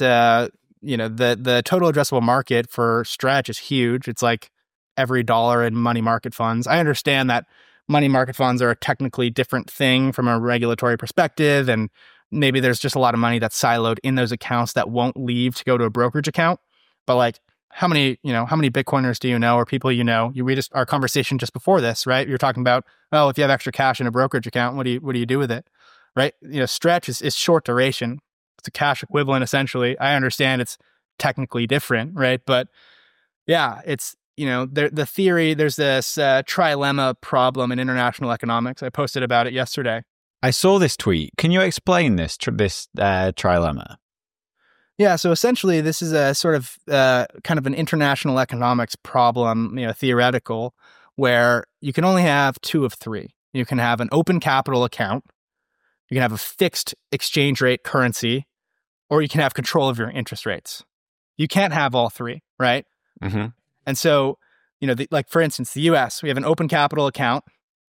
the total addressable market for Stretch is huge. It's like every dollar in money market funds. I understand that money market funds are a technically different thing from a regulatory perspective, and maybe there's just a lot of money that's siloed in those accounts that won't leave to go to a brokerage account. But like, how many Bitcoiners do you know, or people we just our conversation just before this, right? You're talking about, if you have extra cash in a brokerage account, what do you do with it, right? Stretch is short duration. It's a cash equivalent essentially. I understand it's technically different, right? But yeah, it's the theory. There's this trilemma problem in international economics. I posted about it yesterday. I saw this tweet. Can you explain this trilemma? Yeah, so essentially, this is a sort of kind of an international economics problem, theoretical, where you can only have two of three. You can have an open capital account, you can have a fixed exchange rate currency, or you can have control of your interest rates. You can't have all three, right? Mm-hmm. And so, like for instance, the U.S., we have an open capital account,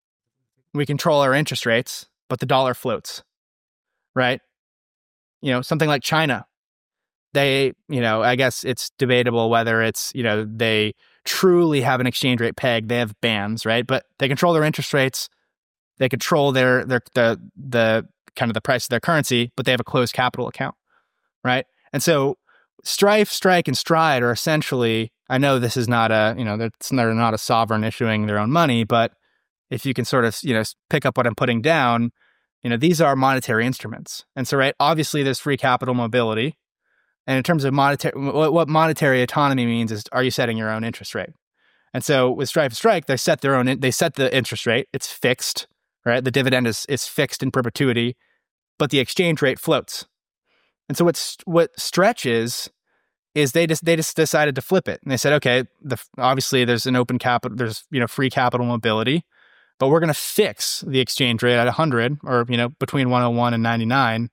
we control our interest rates, but the dollar floats, right? Something like China. They, I guess it's debatable whether it's, they truly have an exchange rate peg. They have bands, right? But they control their interest rates. They control the kind of the price of their currency, but they have a closed capital account, right? And so Strife, Strike, and Stride are essentially, I know this is not they're not a sovereign issuing their own money, but if you can sort of, pick up what I'm putting down, these are monetary instruments. And so, right, obviously there's free capital mobility. And in terms of what monetary autonomy means is, are you setting your own interest rate? And so with Stripe and Strike, they set the interest rate. It's fixed, right? The dividend is fixed in perpetuity, but the exchange rate floats. And so what Stretch is they just decided to flip it. And they said, okay, obviously there's an open capital, there's free capital mobility, but we're going to fix the exchange rate at 100 or between 101 and 99,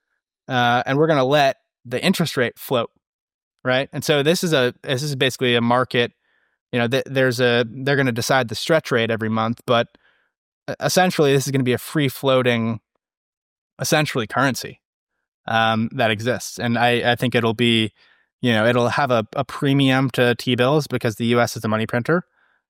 and we're going to let the interest rate float, right? And so this is basically a market. They're going to decide the Stretch rate every month, but essentially this is going to be a free floating, essentially currency that exists. And I think it'll be, it'll have a premium to T-bills because the U.S. is a money printer.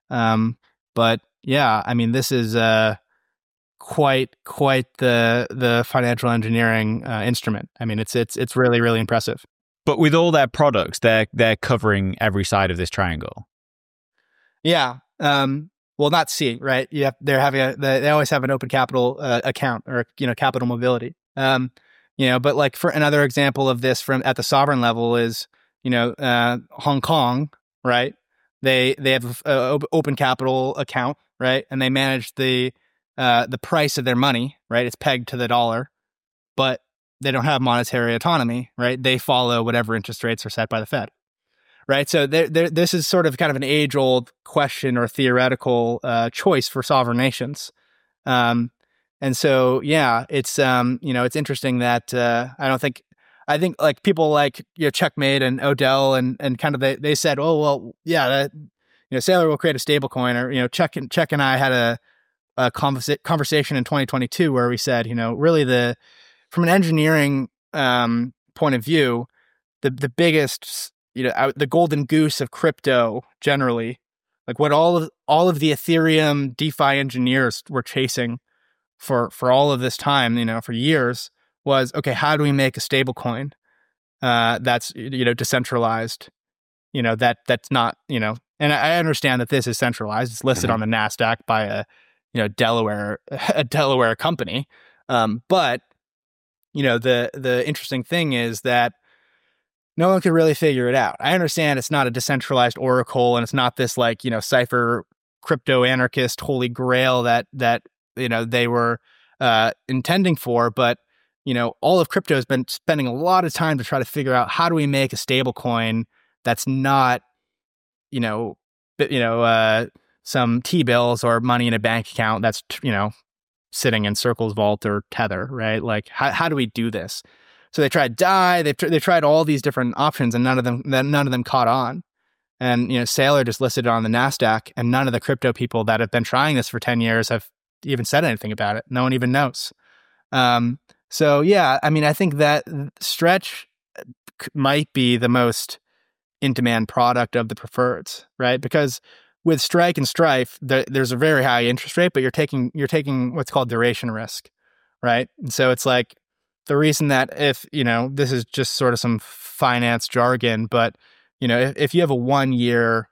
But yeah, I mean, this is quite the financial engineering instrument. I mean, it's really, really impressive. But with all their products, they're covering every side of this triangle. Yeah. Well, not C, right? They always have an open capital account or capital mobility. But like for another example of this from at the sovereign level is Hong Kong, right? They have an open capital account, right? And they manage the price of their money, right? It's pegged to the dollar, but they don't have monetary autonomy, right? They follow whatever interest rates are set by the Fed, right? So this is sort of kind of an age-old question or theoretical choice for sovereign nations. And so, yeah, it's it's interesting that I think like people like Checkmate and Odell and kind of they said, oh well, yeah, that Saylor will create a stable coin, or Check and I had a conversation in 2022 where we said, really from an engineering point of view, the biggest, the golden goose of crypto generally, like what all of the Ethereum DeFi engineers were chasing for all of this time, for years, was, okay, how do we make a stable coin that's decentralized, that's not, and I understand that this is centralized. It's listed on the NASDAQ by a Delaware company. But the interesting thing is that no one could really figure it out. I understand it's not a decentralized oracle, and it's not this like, cipher crypto anarchist holy grail that they were intending for, but all of crypto has been spending a lot of time to try to figure out, how do we make a stable coin that's not some T-bills or money in a bank account that's sitting in Circle's vault or Tether, right? Like, how do we do this? So they tried DAI, they tried all these different options, and none of them caught on. And Saylor just listed it on the NASDAQ, and none of the crypto people that have been trying this for 10 years have even said anything about it. No one even knows. So yeah, I mean, I think that Stretch might be the most in-demand product of the preferreds, right? Because with Strike and Strife, there's a very high interest rate, but you're taking what's called duration risk, right? And so it's like the reason that if, this is just sort of some finance jargon, but, if you have a 1-year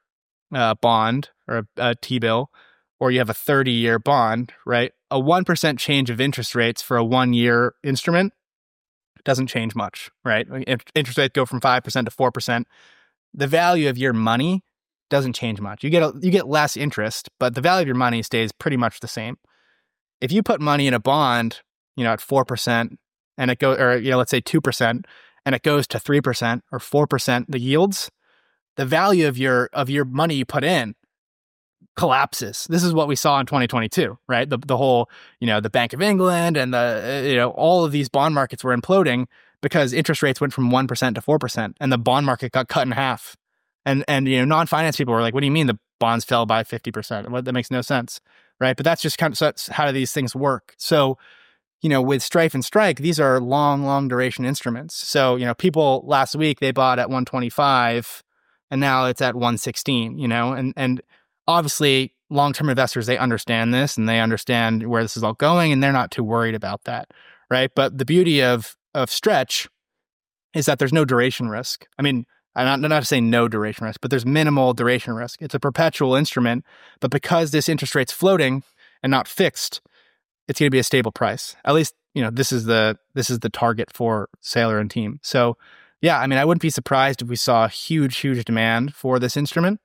bond or a T-bill, or you have a 30-year bond, right? A 1% change of interest rates for a 1-year instrument doesn't change much, right? Interest rates go from 5% to 4%. The value of your money doesn't change much. You get less interest, but the value of your money stays pretty much the same. If you put money in a bond, at 4%, and it goes, or let's say 2%, and it goes to 3% or 4%, the yields, the value of your money you put in collapses. This is what we saw in 2022, right? The whole, the Bank of England and all of these bond markets were imploding because interest rates went from 1% to 4%, and the bond market got cut in half. And non-finance people were like, "What do you mean the bonds fell by 50%? That makes no sense," right? But that's just kind of that's how these things work. So, with Strife and Strike, these are long duration instruments. So, people last week they bought at 125, and now it's at 116. And obviously, long-term investors, they understand this and they understand where this is all going, and they're not too worried about that, right? But the beauty of Stretch is that there's no duration risk. I mean, I'm not to say no duration risk, but there's minimal duration risk. It's a perpetual instrument, but because this interest rate's floating and not fixed, it's going to be a stable price. At least, this is the target for Saylor and team. So, yeah, I mean, I wouldn't be surprised if we saw a huge demand for this instrument.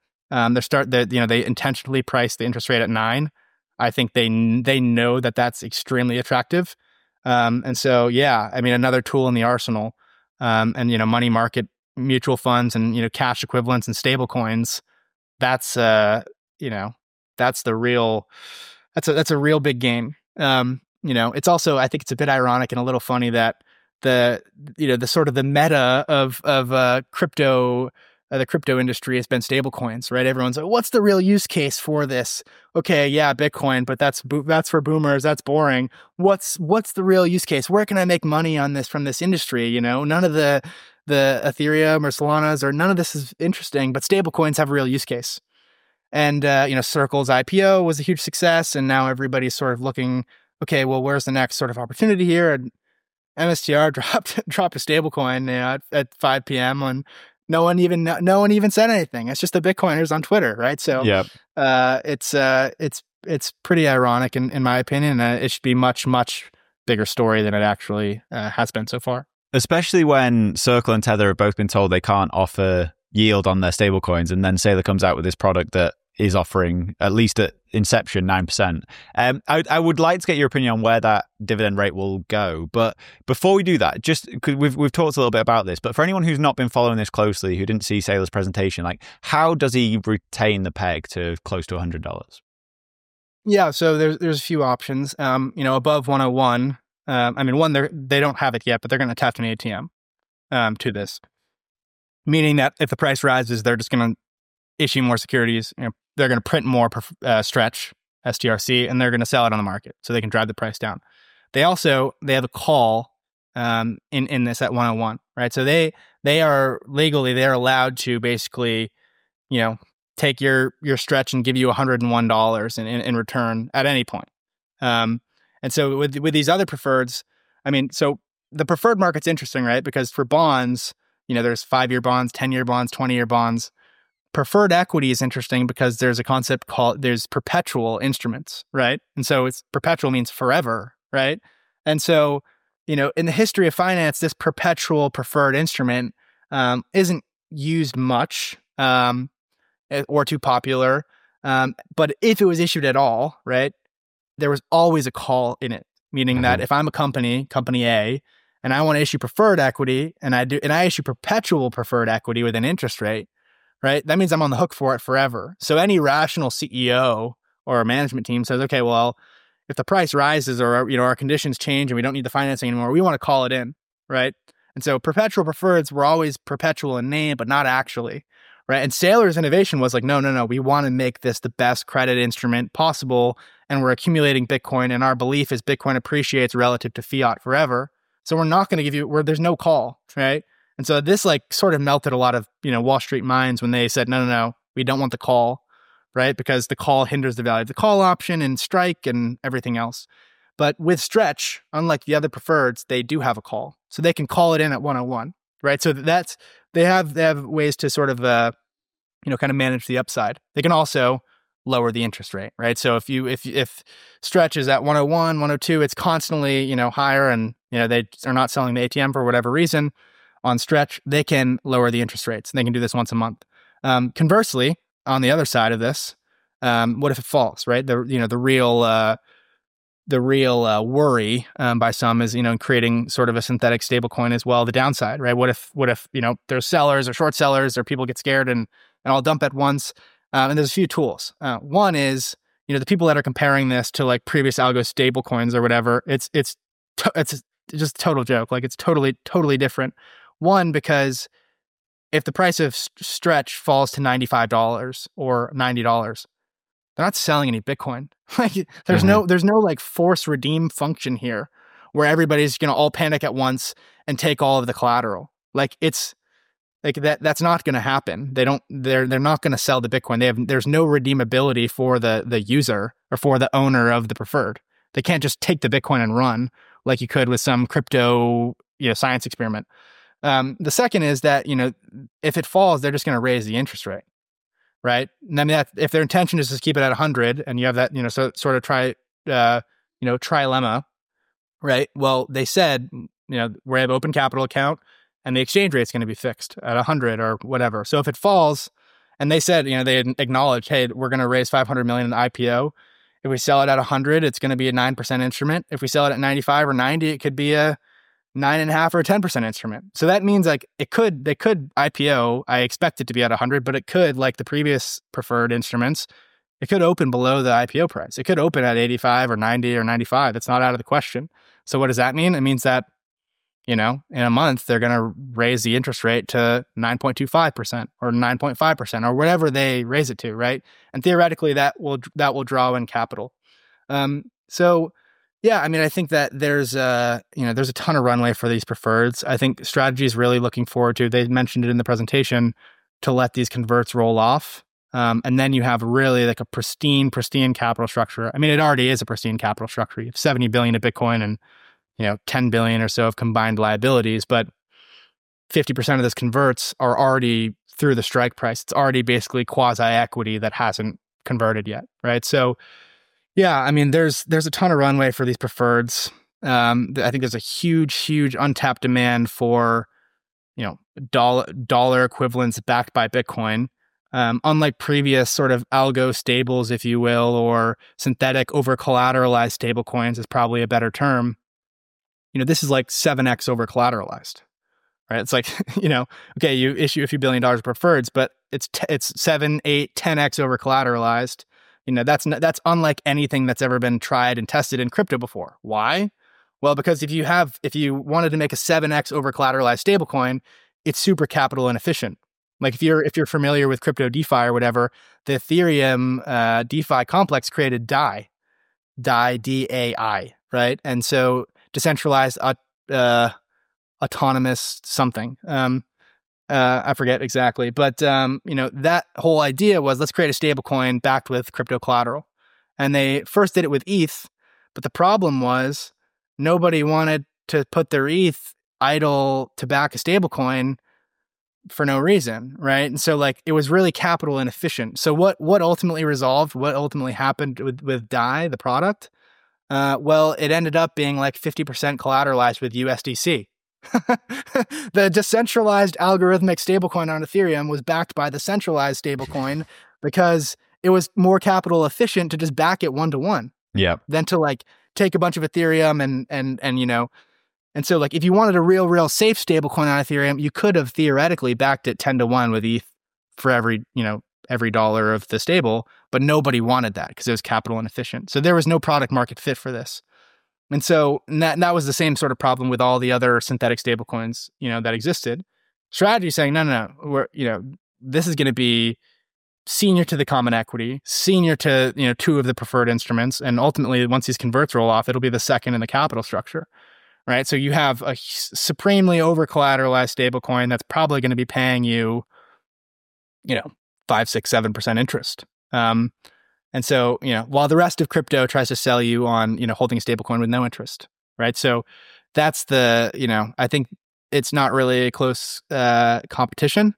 They intentionally priced the interest rate at 9. I think they know that that's extremely attractive. And so, yeah, I mean, another tool in the arsenal, and, money market mutual funds and, cash equivalents and stable coins. That's, that's a real big game. It's also, I think it's a bit ironic and a little funny that the sort of the meta of crypto, the crypto industry has been stablecoins, right? Everyone's like, what's the real use case for this? Okay, yeah, Bitcoin, but that's for boomers. That's boring. What's the real use case? Where can I make money on this from this industry? None of the Ethereum or Solanas or none of this is interesting, but stablecoins have a real use case. And, Circle's IPO was a huge success. And now everybody's sort of looking, okay, well, where's the next sort of opportunity here? And MSTR dropped a stablecoin at 5 p.m. and no one even said anything. It's just the Bitcoiners on Twitter, right? So yep. It's pretty ironic in my opinion. It should be much bigger story than it actually has been so far. Especially when Circle and Tether have both been told they can't offer yield on their stablecoins, and then Saylor comes out with this product that is offering, at least at inception, 9%. I would like to get your opinion on where that dividend rate will go. But before we do that, just because we've talked a little bit about this, but for anyone who's not been following this closely, who didn't see Saylor's presentation, like how does he retain the peg to close to $100? Yeah, so there's a few options. Above 101. They don't have it yet, but they're going to attach an ATM to this, meaning that if the price rises, they're just going to issue more securities. They're going to print more Stretch STRC, and they're going to sell it on the market so they can drive the price down. They have a call in this at 101, right? So they are legally, they're allowed to basically, take your Stretch and give you $101 in return at any point. And so with these other preferreds, so the preferred market's interesting, right? Because for bonds, there's 5-year bonds, 10-year bonds, 20-year bonds. Preferred equity is interesting because there's a concept there's perpetual instruments, right? And so it's perpetual means forever, right? And so, in the history of finance, this perpetual preferred instrument isn't used much or too popular. But if it was issued at all, right, there was always a call in it, meaning that if I'm a company A, and I want to issue preferred equity, and I issue perpetual preferred equity with an interest rate, right? That means I'm on the hook for it forever. So any rational CEO or management team says, okay, well, if the price rises or, our conditions change and we don't need the financing anymore, we want to call it in, right? And so perpetual preferreds were always perpetual in name, but not actually, right? And Saylor's innovation was like, no, we want to make this the best credit instrument possible, and we're accumulating Bitcoin, and our belief is Bitcoin appreciates relative to fiat forever. So we're not going to give you, where there's no call, right? And so this like sort of melted a lot of, Wall Street minds when they said, no, we don't want the call, right? Because the call hinders the value of the call option and strike and everything else. But with Stretch, unlike the other preferreds, they do have a call. So they can call it in at 101, right? So they have ways to sort of, kind of manage the upside. They can also lower the interest rate, right? So if Stretch is at 101, 102, it's constantly, higher, and, they are not selling the ATM for whatever reason on Stretch, they can lower the interest rates. They can do this once a month. Conversely, on the other side of this, what if it falls, right? The real worry by some is, creating sort of a synthetic stablecoin as well. The downside, right? What if there's sellers or short sellers, or people get scared and I'll dump at once? And there's a few tools. One is, the people that are comparing this to like previous algo stablecoins or whatever, it's just a total joke. Like it's totally different. One, because if the price of Stretch falls to $95 or $90, they're not selling any Bitcoin. Like there's no like force redeem function here where everybody's going to all panic at once and take all of the collateral. Like it's like that's not going to happen. They're not going to sell the Bitcoin. There's no redeemability for the user or for the owner of the preferred. They can't just take the Bitcoin and run like you could with some crypto, science experiment. The second is that, if it falls, they're just going to raise the interest rate. Right. And I mean, if their intention is to keep it at 100 and you have that, so sort of trilemma, right? Well, they said, we have open capital account and the exchange rate is going to be fixed at 100 or whatever. So if it falls, and they said, they acknowledged, hey, we're going to raise 500 million in the IPO. If we sell it at 100, it's going to be a 9% instrument. If we sell it at 95 or 90, it could be a 9.5 or a 10% instrument. So that means like they could IPO. I expect it to be at 100, but it could, like the previous preferred instruments, it could open below the IPO price. It could open at 85 or 90 or 95. That's not out of the question. So what does that mean? It means that, in a month, they're going to raise the interest rate to 9.25% or 9.5% or whatever they raise it to, right? And theoretically, that will draw in capital. So yeah, I mean, I think that there's a ton of runway for these preferreds. I think Strategy is really looking forward to, they mentioned it in the presentation, to let these converts roll off. And then you have really like a pristine capital structure. I mean, it already is a pristine capital structure. You have 70 billion of Bitcoin and, 10 billion or so of combined liabilities, but 50% of this converts are already through the strike price. It's already basically quasi equity that hasn't converted yet, right? So yeah, I mean, there's a ton of runway for these preferreds. I think there's a huge untapped demand for, dollar equivalents backed by Bitcoin. Unlike previous sort of algo stables, if you will, or synthetic over collateralized stable coins is probably a better term. This is like 7x over collateralized, right? It's like, okay, you issue a few $1 billion of preferreds, but it's 7, 8, 10x over collateralized. That's unlike anything that's ever been tried and tested in crypto before. Why? Well, because if you wanted to make a 7x over collateralized stablecoin, it's super capital inefficient. Like if you're familiar with crypto DeFi or whatever, the Ethereum DeFi complex created DAI, DAI, right? And so decentralized autonomous something. I forget exactly, but that whole idea was, let's create a stable coin backed with crypto collateral. And they first did it with ETH, but the problem was nobody wanted to put their ETH idle to back a stable coin for no reason, right? And so like it was really capital inefficient. So what ultimately happened with DAI, the product? Well, it ended up being like 50% collateralized with USDC. The decentralized algorithmic stablecoin on Ethereum was backed by the centralized stablecoin because it was more capital efficient to just back it 1-to-1. Yeah. Than to like take a bunch of Ethereum and so like if you wanted a real safe stablecoin on Ethereum, you could have theoretically backed it 10-to-1 with ETH for every every dollar of the stable, but nobody wanted that because it was capital inefficient. So there was no product market fit for this. And so that was the same sort of problem with all the other synthetic stablecoins, that existed. Strategy saying, no, this is going to be senior to the common equity, senior to, two of the preferred instruments. And ultimately, once these converts roll off, it'll be the second in the capital structure, right? So you have a supremely over-collateralized stablecoin that's probably going to be paying you, 5, 6, 7% interest. And so, while the rest of crypto tries to sell you on, holding a stablecoin with no interest, right? So that's I think it's not really a close competition.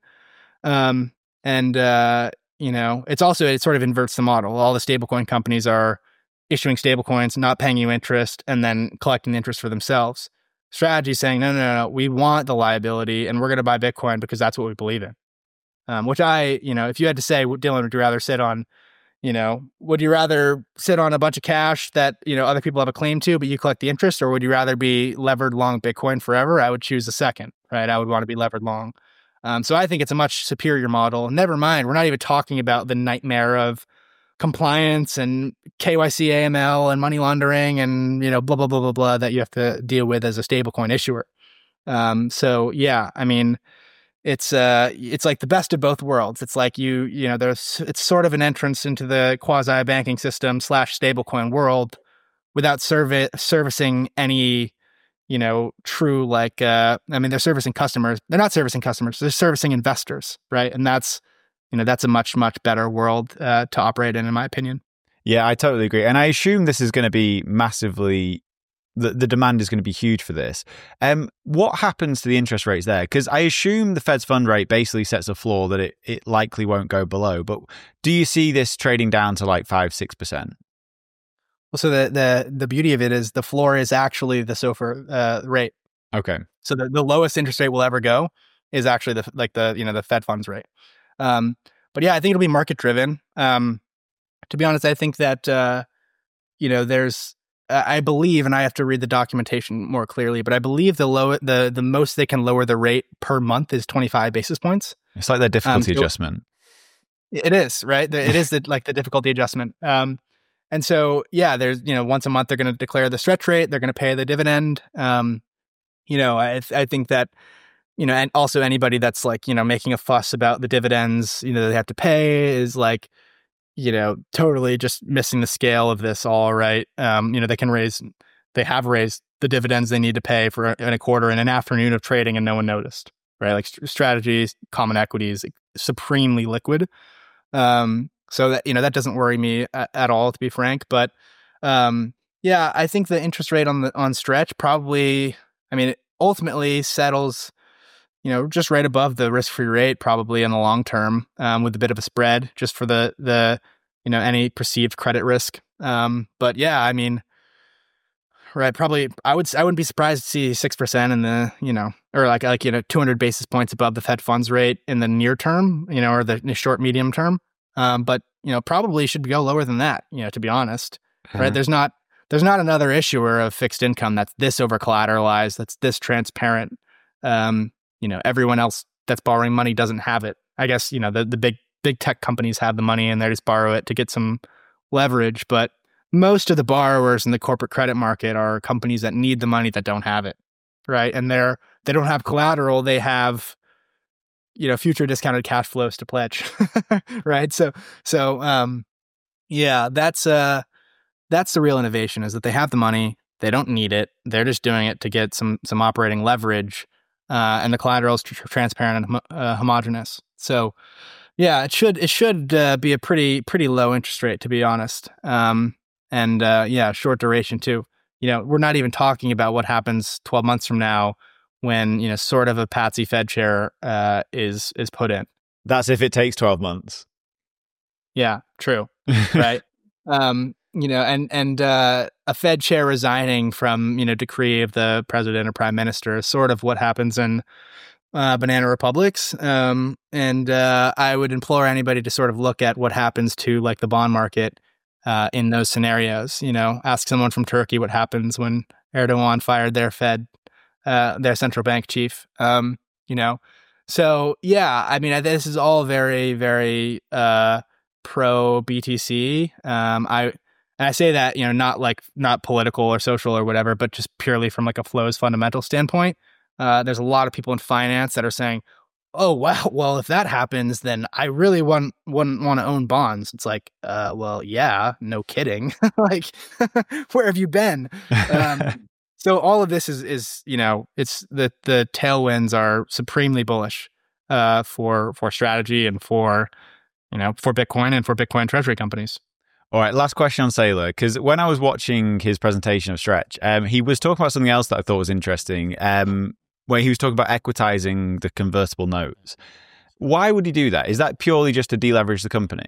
It sort of inverts the model. All the stablecoin companies are issuing stablecoins, not paying you interest, and then collecting the interest for themselves. Strategy saying, no, we want the liability and we're going to buy Bitcoin because that's what we believe in. Which if you had to say, Dylan, would you rather sit on, would you rather sit on a bunch of cash that, other people have a claim to, but you collect the interest, or would you rather be levered long Bitcoin forever? I would choose the second, right? I would want to be levered long. So I think it's a much superior model. Never mind, we're not even talking about the nightmare of compliance and KYC, AML, and money laundering, and blah blah blah blah blah that you have to deal with as a stablecoin issuer. It's like the best of both worlds. It's like it's sort of an entrance into the quasi banking system / stablecoin world without servicing any. True, they're servicing customers. They're not servicing customers. They're servicing investors, right? And that's a much, much better world to operate in my opinion. Yeah, I totally agree. And I assume this is going to be massively, the demand is going to be huge for this. What happens to the interest rates there? Because I assume the Fed's fund rate basically sets a floor that it likely won't go below. But do you see this trading down to like 5, 6%? So the beauty of it is the floor is actually the SOFR rate. Okay. So the lowest interest rate will ever go is actually the Fed funds rate. But yeah, I think it'll be market driven. To be honest, I think that there's I believe, and I have to read the documentation more clearly, but I believe the most they can lower the rate per month is 25 basis points. It's like the difficulty adjustment. It is, right? It is the difficulty adjustment. And so, yeah, there's, once a month, they're going to declare the stretch rate. They're going to pay the dividend. I think that, and also anybody that's making a fuss about the dividends, they have to pay is totally just missing the scale of this all, right? They have raised the dividends they need to pay for in a quarter in an afternoon of trading and no one noticed, right? Like strategies, common equities, supremely liquid. So that, that doesn't worry me at all, to be frank. But I think the interest rate on Stretch probably, it ultimately settles, just right above the risk-free rate probably in the long term, with a bit of a spread just for the any perceived credit risk. But yeah, right, probably I wouldn't be surprised to see 6% in the, or 200 basis points above the Fed funds rate in the near term, or the short medium term. But probably should go lower than that, to be honest, right? There's not another issuer of fixed income that's this over collateralized, that's this transparent. Everyone else that's borrowing money doesn't have it. I guess, the big tech companies have the money and they just borrow it to get some leverage. But most of the borrowers in the corporate credit market are companies that need the money that don't have it, right? And they don't have collateral. They have future discounted cash flows to pledge, right? So, that's the real innovation is that they have the money, they don't need it, they're just doing it to get some operating leverage, and the collateral is transparent and homogeneous. So, yeah, it should be a pretty low interest rate, to be honest, short duration too. We're not even talking about what happens 12 months from now, when sort of a patsy Fed chair is put in. That's if it takes 12 months. Yeah, true. Right. A Fed chair resigning from decree of the president or prime minister is sort of what happens in banana republics. I would implore anybody to sort of look at what happens to the bond market in those scenarios. Ask someone from Turkey what happens when Erdogan fired their central bank chief. So yeah, I mean, this is all very, very pro BTC. I say that, not political or social or whatever, but just purely from like a flows fundamental standpoint. There's a lot of people in finance that are saying, "Oh wow, well if that happens, then I really wouldn't want to own bonds." It's like, well, yeah, no kidding. Like, where have you been? So all of this is it's the tailwinds are supremely bullish for strategy and for Bitcoin and for Bitcoin treasury companies. All right, last question on Saylor, because when I was watching his presentation of Stretch, he was talking about something else that I thought was interesting, where he was talking about equitizing the convertible notes. Why would he do that? Is that purely just to deleverage the company?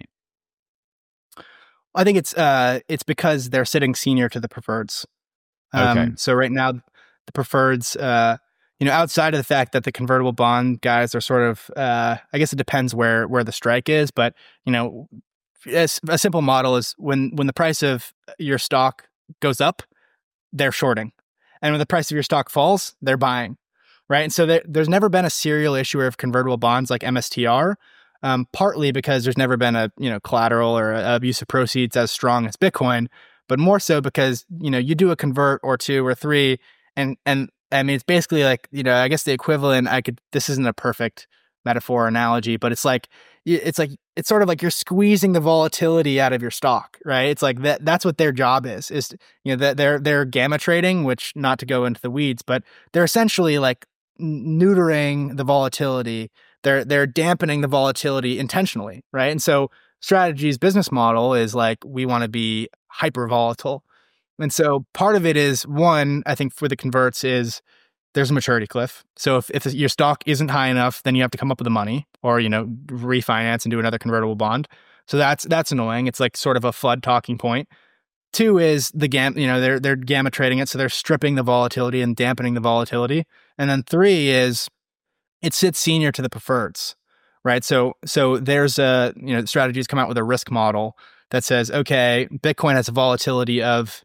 I think it's because they're sitting senior to the preferreds. Okay. So right now, the preferreds, outside of the fact that the convertible bond guys are sort of, I guess it depends where the strike is, but a simple model is when the price of your stock goes up, they're shorting, and when the price of your stock falls, they're buying, right? And so there's never been a serial issuer of convertible bonds like MSTR, partly because there's never been a collateral or a use of proceeds as strong as Bitcoin, but more so because you do a convert or two or three, and I mean it's basically like I guess the equivalent. This isn't a perfect metaphor or analogy, but it's sort of like you're squeezing the volatility out of your stock, right? It's like that's what their job is that they're gamma trading, which, not to go into the weeds, but they're essentially like neutering the volatility. They're dampening the volatility intentionally, right? And so Strategy's business model is like, we want to be hyper volatile. And so part of it is, one, I think for the converts is there's a maturity cliff. So if your stock isn't high enough, then you have to come up with the money or, refinance and do another convertible bond. So that's annoying. It's like sort of a FUD talking point. Two is the they're gamma trading it. So they're stripping the volatility and dampening the volatility. And then three is it sits senior to the preferreds, right? So there's Strategy's come out with a risk model that says, okay, Bitcoin has a volatility of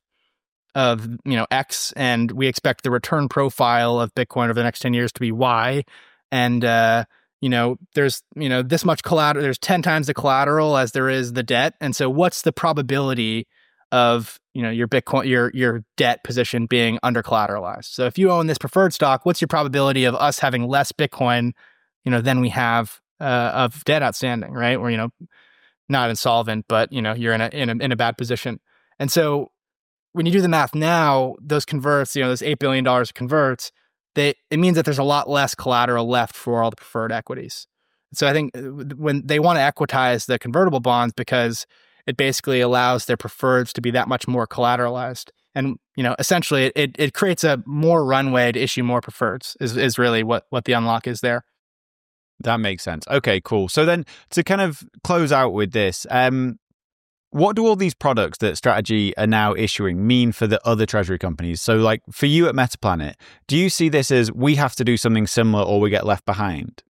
X, and we expect the return profile of Bitcoin over the next 10 years to be Y. And, there's, this much collateral, there's 10 times the collateral as there is the debt. And so what's the probability of, your Bitcoin, your debt position being under collateralized? So if you own this preferred stock, what's your probability of us having less Bitcoin, than we have of debt outstanding, right? Or, not insolvent, but, you're in a bad position. And so when you do the math now, those converts, those $8 billion of converts, it means that there's a lot less collateral left for all the preferred equities. So I think when they want to equitize the convertible bonds, because it basically allows their preferreds to be that much more collateralized. And, essentially it creates a more runway to issue more preferreds is really what the unlock is there. That makes sense. Okay, cool. So then to kind of close out with this, what do all these products that Strategy are now issuing mean for the other treasury companies? So like for you at Metaplanet, do you see this as we have to do something similar or we get left behind?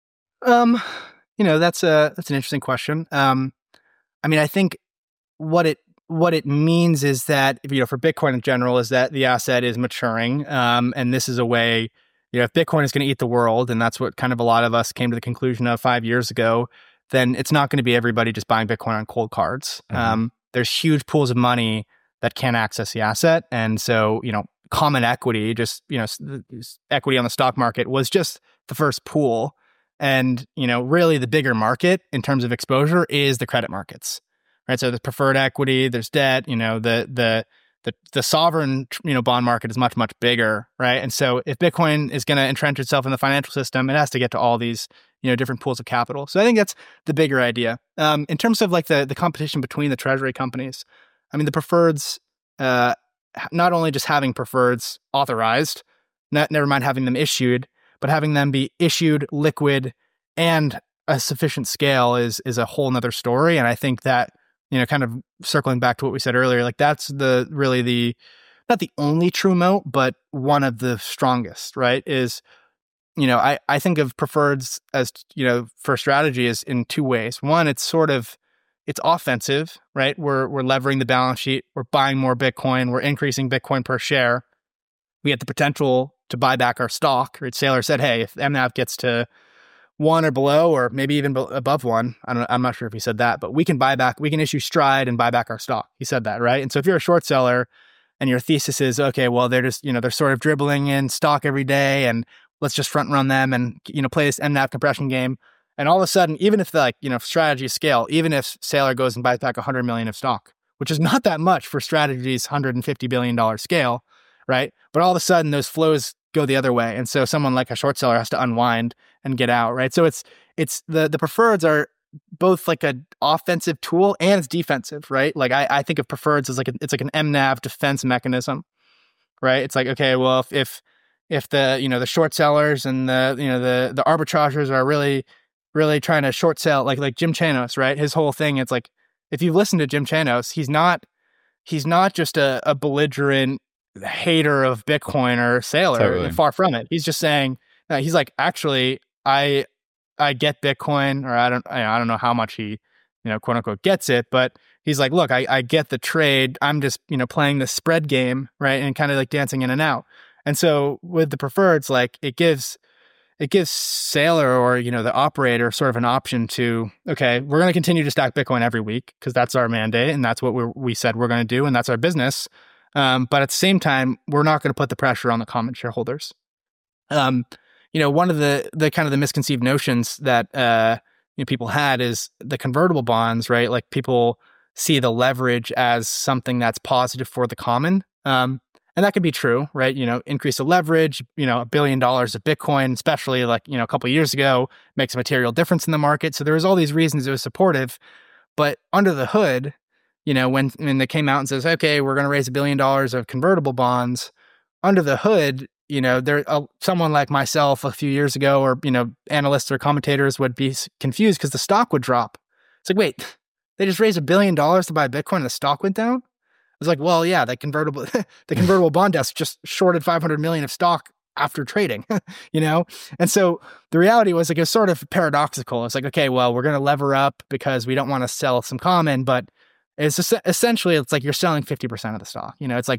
That's an interesting question. I mean, I think what it means is that, for Bitcoin in general, is that the asset is maturing. And this is a way, if Bitcoin is going to eat the world, and that's what kind of a lot of us came to the conclusion of 5 years ago, then it's not going to be everybody just buying Bitcoin on cold cards. Mm-hmm. There's huge pools of money that can't access the asset. And so, common equity, just, equity on the stock market was just the first pool. And, really the bigger market in terms of exposure is the credit markets, right? So there's preferred equity, there's debt, the sovereign, bond market is much, much bigger, right? And so if Bitcoin is going to entrench itself in the financial system, it has to get to all these, different pools of capital. So I think that's the bigger idea. In terms of like the competition between the treasury companies, I mean, the preferreds, not only just having preferreds authorized, never mind having them issued, but having them be issued, liquid, and a sufficient scale is a whole nother story. And I think that, kind of circling back to what we said earlier, like that's not the only true moat, but one of the strongest, right? Is, I think of preferreds as, for Strategy is in two ways. One, it's offensive, right? We're levering the balance sheet. We're buying more Bitcoin. We're increasing Bitcoin per share. We have the potential to buy back our stock, right? Saylor said, hey, if MNAV gets to one or below, or maybe even above one. I'm not sure if he said that, but we can issue stride and buy back our stock. He said that, right? And so if you're a short seller and your thesis is, okay, well, they're just, they're sort of dribbling in stock every day and let's just front run them and, play this MNAV compression game. And all of a sudden, even if the strategy scale, even if Saylor goes and buys back 100 million of stock, which is not that much for Strategy's $150 billion scale, right? But all of a sudden those flows go the other way. And so someone like a short seller has to unwind and get out, right? So it's the preferreds are both like an offensive tool and it's defensive, right? Like I think of preferreds as it's like an MNAV defense mechanism, right? It's like, okay, well, if the, the short sellers and the arbitrageurs are really trying to short sell, like Jim Chanos, right? His whole thing, it's like, if you listen to Jim Chanos, he's not just a belligerent hater of Bitcoin or Saylor. Totally. Far from it. He's just saying, he's like, actually, I get Bitcoin, or I don't know how much he, quote unquote gets it, but he's like, look, I get the trade. I'm just, playing the spread game, right? And kind of like dancing in and out. And so with the preferreds, like it gives Saylor or, the operator sort of an option to, okay, we're going to continue to stack Bitcoin every week because that's our mandate and that's what we said we're going to do and that's our business. But at the same time, we're not going to put the pressure on the common shareholders. One of the kind of the misconceived notions that people had is the convertible bonds, right? Like people see the leverage as something that's positive for the common. And that could be true, right? Increase the leverage, $1 billion of Bitcoin, especially like, a couple of years ago, makes a material difference in the market. So there was all these reasons it was supportive. But under the hood, when they came out and says, okay, we're going to raise $1 billion of convertible bonds, under the hood, someone like myself a few years ago, or, analysts or commentators would be confused because the stock would drop. It's like, wait, they just raised $1 billion to buy Bitcoin and the stock went down? It's like, well, yeah, the convertible bond desk just shorted 500 million of stock after trading, And so the reality was like, it was sort of paradoxical. It's like, okay, well, we're going to lever up because we don't want to sell some common, but it's just, essentially, it's like you're selling 50% of the stock.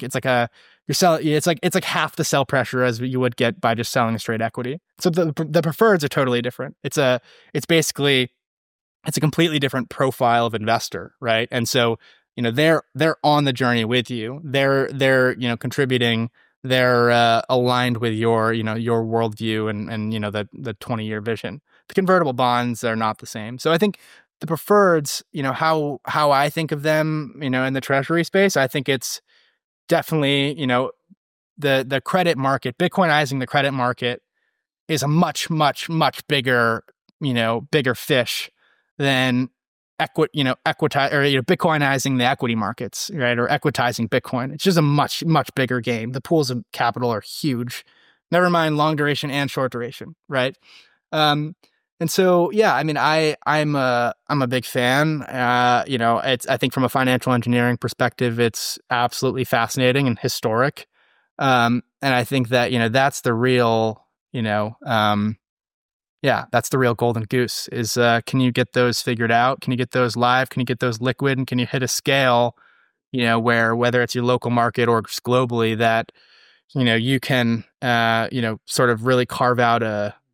It's like half the sell pressure as you would get by just selling a straight equity. So the preferreds are totally different. It's a completely different profile of investor, right? And so, they're on the journey with you. They're contributing. They're aligned with your worldview and the 20-year vision. The convertible bonds are not the same. So I think the preferreds, how I think of them, in the treasury space, I think it's definitely, the credit market, Bitcoinizing the credit market is a much, much, much bigger, bigger fish than Bitcoinizing the equity markets, right? Or equitizing Bitcoin. It's just a much, much bigger game. The pools of capital are huge. Never mind long duration and short duration, right? And so, yeah, I mean, I'm a big fan. I think from a financial engineering perspective, it's absolutely fascinating and historic. And I think that, that's the real, that's the real golden goose is, can you get those figured out? Can you get those live? Can you get those liquid? And can you hit a scale, where whether it's your local market or just globally that, you can, sort of really carve out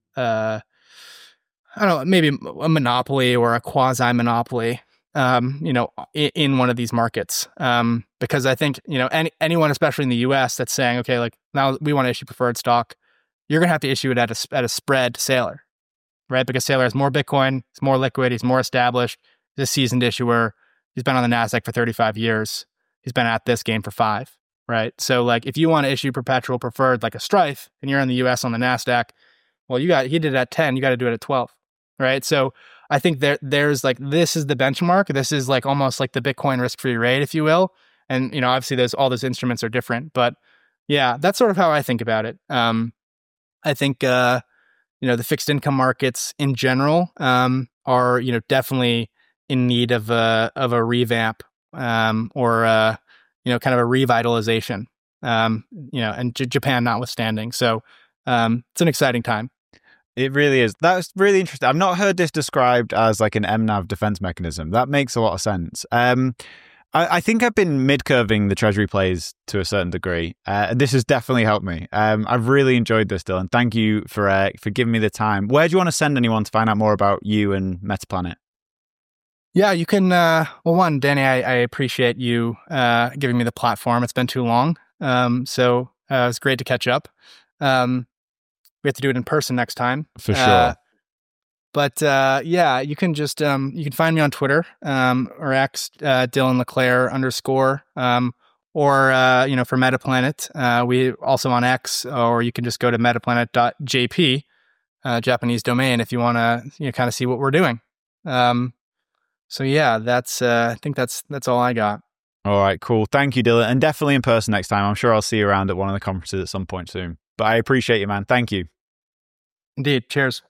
I don't know, maybe a monopoly or a quasi-monopoly, in one of these markets. Because I think, anyone, especially in the US, that's saying, okay, like now we want to issue preferred stock, you're going to have to issue it at a spread to Saylor, right? Because Saylor has more Bitcoin, it's more liquid, he's more established, he's a seasoned issuer, he's been on the NASDAQ for 35 years, he's been at this game for 5, right? So like if you want to issue perpetual preferred like a Strife and you're in the US on the NASDAQ, well, he did it at 10, you got to do it at 12. Right. So I think there's like, this is the benchmark. This is like almost like the Bitcoin risk-free rate, if you will. And, obviously all those instruments are different, but yeah, that's sort of how I think about it. I think, the fixed income markets in general, are, definitely in need of a revamp, or, kind of a revitalization, and Japan notwithstanding. So, it's an exciting time. It really is. That's really interesting. I've not heard this described as like an MNAV defense mechanism. That makes a lot of sense. I think I've been mid-curving the treasury plays to a certain degree. This has definitely helped me. I've really enjoyed this, Dylan. Thank you for giving me the time. Where do you want to send anyone to find out more about you and Metaplanet? Yeah, you can. Well, one, Danny, I appreciate you giving me the platform. It's been too long, so it's great to catch up. We have to do it in person next time for sure. But yeah, you can just you can find me on Twitter or X, Dylan LeClaire _ or for Metaplanet, we also on X, or you can just go to metaplanet.jp, Japanese domain, if you want to kind of see what we're doing. So yeah, that's I think that's all I got. All right, cool. Thank you, Dylan, and definitely in person next time. I'm sure I'll see you around at one of the conferences at some point soon. But I appreciate you, man. Thank you. Indeed. Cheers.